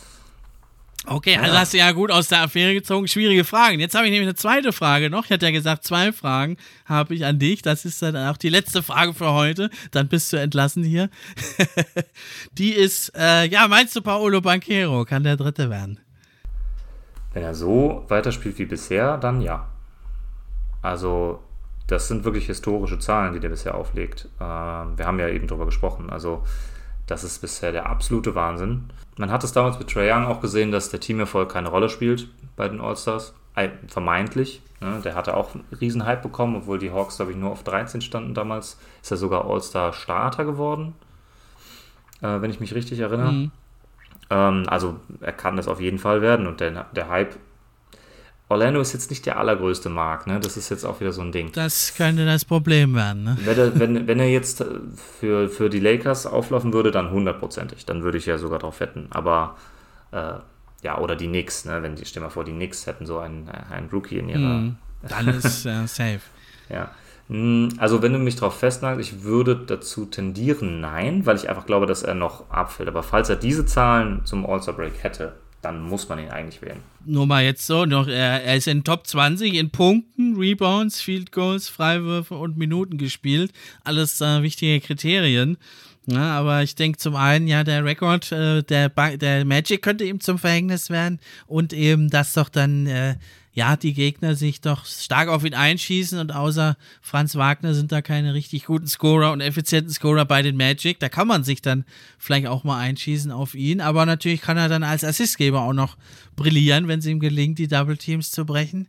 Okay, also hast du ja gut aus der Affäre gezogen. Schwierige Fragen. Jetzt habe ich nämlich eine zweite Frage noch. Ich hatte ja gesagt, 2 Fragen habe ich an dich. Das ist dann auch die letzte Frage für heute. Dann bist du entlassen hier. Die ist, meinst du, Paolo Banchero kann der Dritte werden? Wenn er so weiterspielt wie bisher, dann ja. Also, das sind wirklich historische Zahlen, die der bisher auflegt. Wir haben ja eben drüber gesprochen. Also, das ist bisher der absolute Wahnsinn. Man hat es damals mit Trae Young auch gesehen, dass der Teamerfolg keine Rolle spielt bei den All-Stars. Vermeintlich. Ne? Der hatte auch einen riesen Hype bekommen, obwohl die Hawks, glaube ich, nur auf 13 standen damals. Ist er sogar All-Star-Starter geworden, wenn ich mich richtig erinnere. Mhm. Also er kann das auf jeden Fall werden. Und der Hype... Orlando ist jetzt nicht der allergrößte Markt, ne? Das ist jetzt auch wieder so ein Ding. Das könnte das Problem werden, ne? Wenn er jetzt für die Lakers auflaufen würde, dann 100%. Dann würde ich ja sogar drauf wetten. Aber, oder die Knicks, ne? Stell dir mal vor, die Knicks hätten so einen Rookie in ihrer... Dann ist safe. Ja. Also wenn du mich drauf festnagst, ich würde dazu tendieren, nein, weil ich einfach glaube, dass er noch abfällt. Aber falls er diese Zahlen zum All-Star-Break hätte, dann muss man ihn eigentlich wählen. Nur mal jetzt so, er ist in Top 20 in Punkten, Rebounds, Field Goals, Freiwürfe und Minuten gespielt. Alles wichtige Kriterien. Ja, aber ich denke zum einen, ja, der Rekord der Magic könnte ihm zum Verhängnis werden und eben, dass doch dann die Gegner sich doch stark auf ihn einschießen und außer Franz Wagner sind da keine richtig guten Scorer und effizienten Scorer bei den Magic. Da kann man sich dann vielleicht auch mal einschießen auf ihn, aber natürlich kann er dann als Assistgeber auch noch brillieren, wenn es ihm gelingt, die Double Teams zu brechen.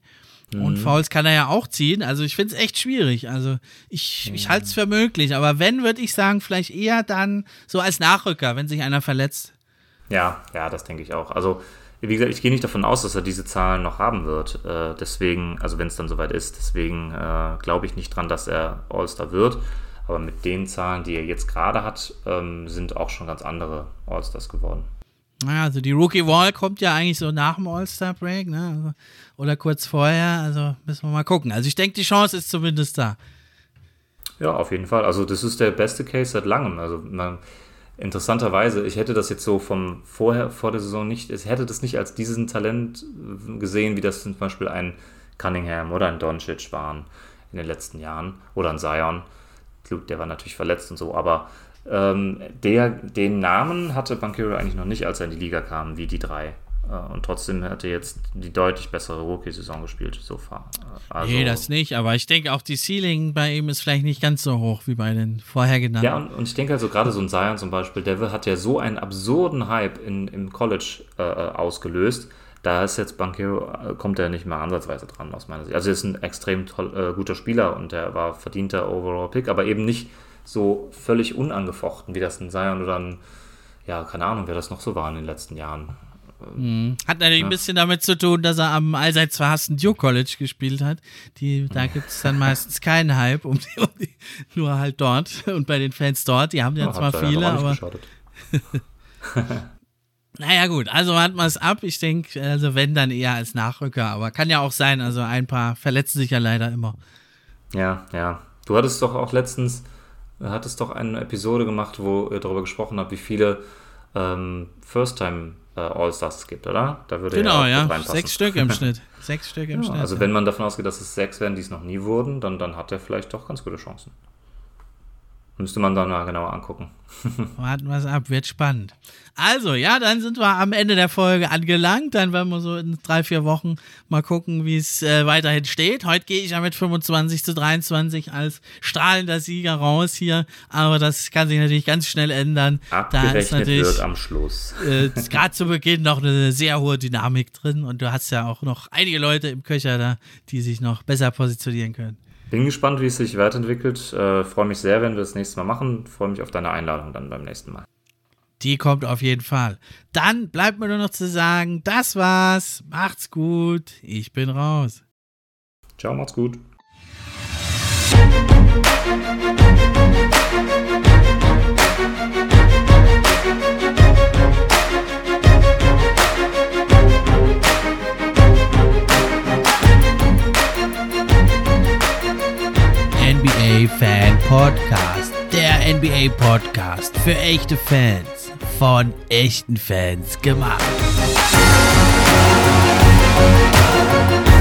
Und Fouls kann er ja auch ziehen. Also ich finde es echt schwierig. Also ich halte es für möglich. Aber wenn, würde ich sagen, vielleicht eher dann so als Nachrücker, wenn sich einer verletzt. Ja, das denke ich auch. Also wie gesagt, ich gehe nicht davon aus, dass er diese Zahlen noch haben wird. Deswegen, also wenn es dann soweit ist, deswegen glaube ich nicht dran, dass er All-Star wird. Aber mit den Zahlen, die er jetzt gerade hat, sind auch schon ganz andere All-Stars geworden. Naja, also die Rookie-Wall kommt ja eigentlich so nach dem All-Star-Break, ne? Also, oder kurz vorher, also müssen wir mal gucken. Also ich denke, die Chance ist zumindest da. Ja, auf jeden Fall. Also das ist der beste Case seit langem. Also interessanterweise, ich hätte das jetzt so vor der Saison nicht, ich hätte das nicht als diesen Talent gesehen, wie das zum Beispiel ein Cunningham oder ein Doncic waren in den letzten Jahren. Oder ein Zion. Der war natürlich verletzt und so, aber den Namen hatte Banchero eigentlich noch nicht, als er in die Liga kam, wie die drei. Und trotzdem hat er jetzt die deutlich bessere Rookie-Saison gespielt, so far. Also, nee, das nicht, aber ich denke auch, die Ceiling bei ihm ist vielleicht nicht ganz so hoch wie bei den vorher genannten. Ja, und ich denke also gerade so ein Zion zum Beispiel, der hat ja so einen absurden Hype im College ausgelöst. Da ist jetzt Banchero, kommt er nicht mehr ansatzweise dran, aus meiner Sicht. Also er ist ein extrem guter Spieler und der war verdienter Overall-Pick, aber eben nicht so völlig unangefochten, wie das ein Zion oder ein, ja, keine Ahnung, wer das noch so war in den letzten Jahren. Hat natürlich ein bisschen damit zu tun, dass er am allseits verhassten Duke College gespielt hat. Da gibt es dann meistens keinen Hype, nur halt dort und bei den Fans dort. Die haben ja zwar viele, aber... Naja gut, also warten wir es ab. Ich denke, also wenn, dann eher als Nachrücker. Aber kann ja auch sein, also ein paar verletzen sich ja leider immer. Ja. Du hattest doch auch letztens eine Episode gemacht, wo ihr darüber gesprochen habt, wie viele First-Time All-Stars es gibt, oder? Da würde genau, ja. 6 Stück im Schnitt. 6 Stück im Schnitt. Also wenn man davon ausgeht, dass es 6 werden, die es noch nie wurden, dann hat er vielleicht doch ganz gute Chancen. Müsste man dann mal genauer angucken. Warten wir es ab, wird spannend. Also, ja, dann sind wir am Ende der Folge angelangt. Dann werden wir so in 3-4 Wochen mal gucken, wie es weiterhin steht. Heute gehe ich ja mit 25-23 als strahlender Sieger raus hier. Aber das kann sich natürlich ganz schnell ändern. Abgerechnet wird am Schluss. Gerade zu Beginn noch eine sehr hohe Dynamik drin. Und du hast ja auch noch einige Leute im Köcher da, die sich noch besser positionieren können. Bin gespannt, wie es sich weiterentwickelt. Freue mich sehr, wenn wir das nächste Mal machen. Freue mich auf deine Einladung dann beim nächsten Mal. Die kommt auf jeden Fall. Dann bleibt mir nur noch zu sagen, das war's. Macht's gut. Ich bin raus. Ciao, macht's gut. NBA Fan Podcast. Der NBA Podcast für echte Fans. Von echten Fans gemacht.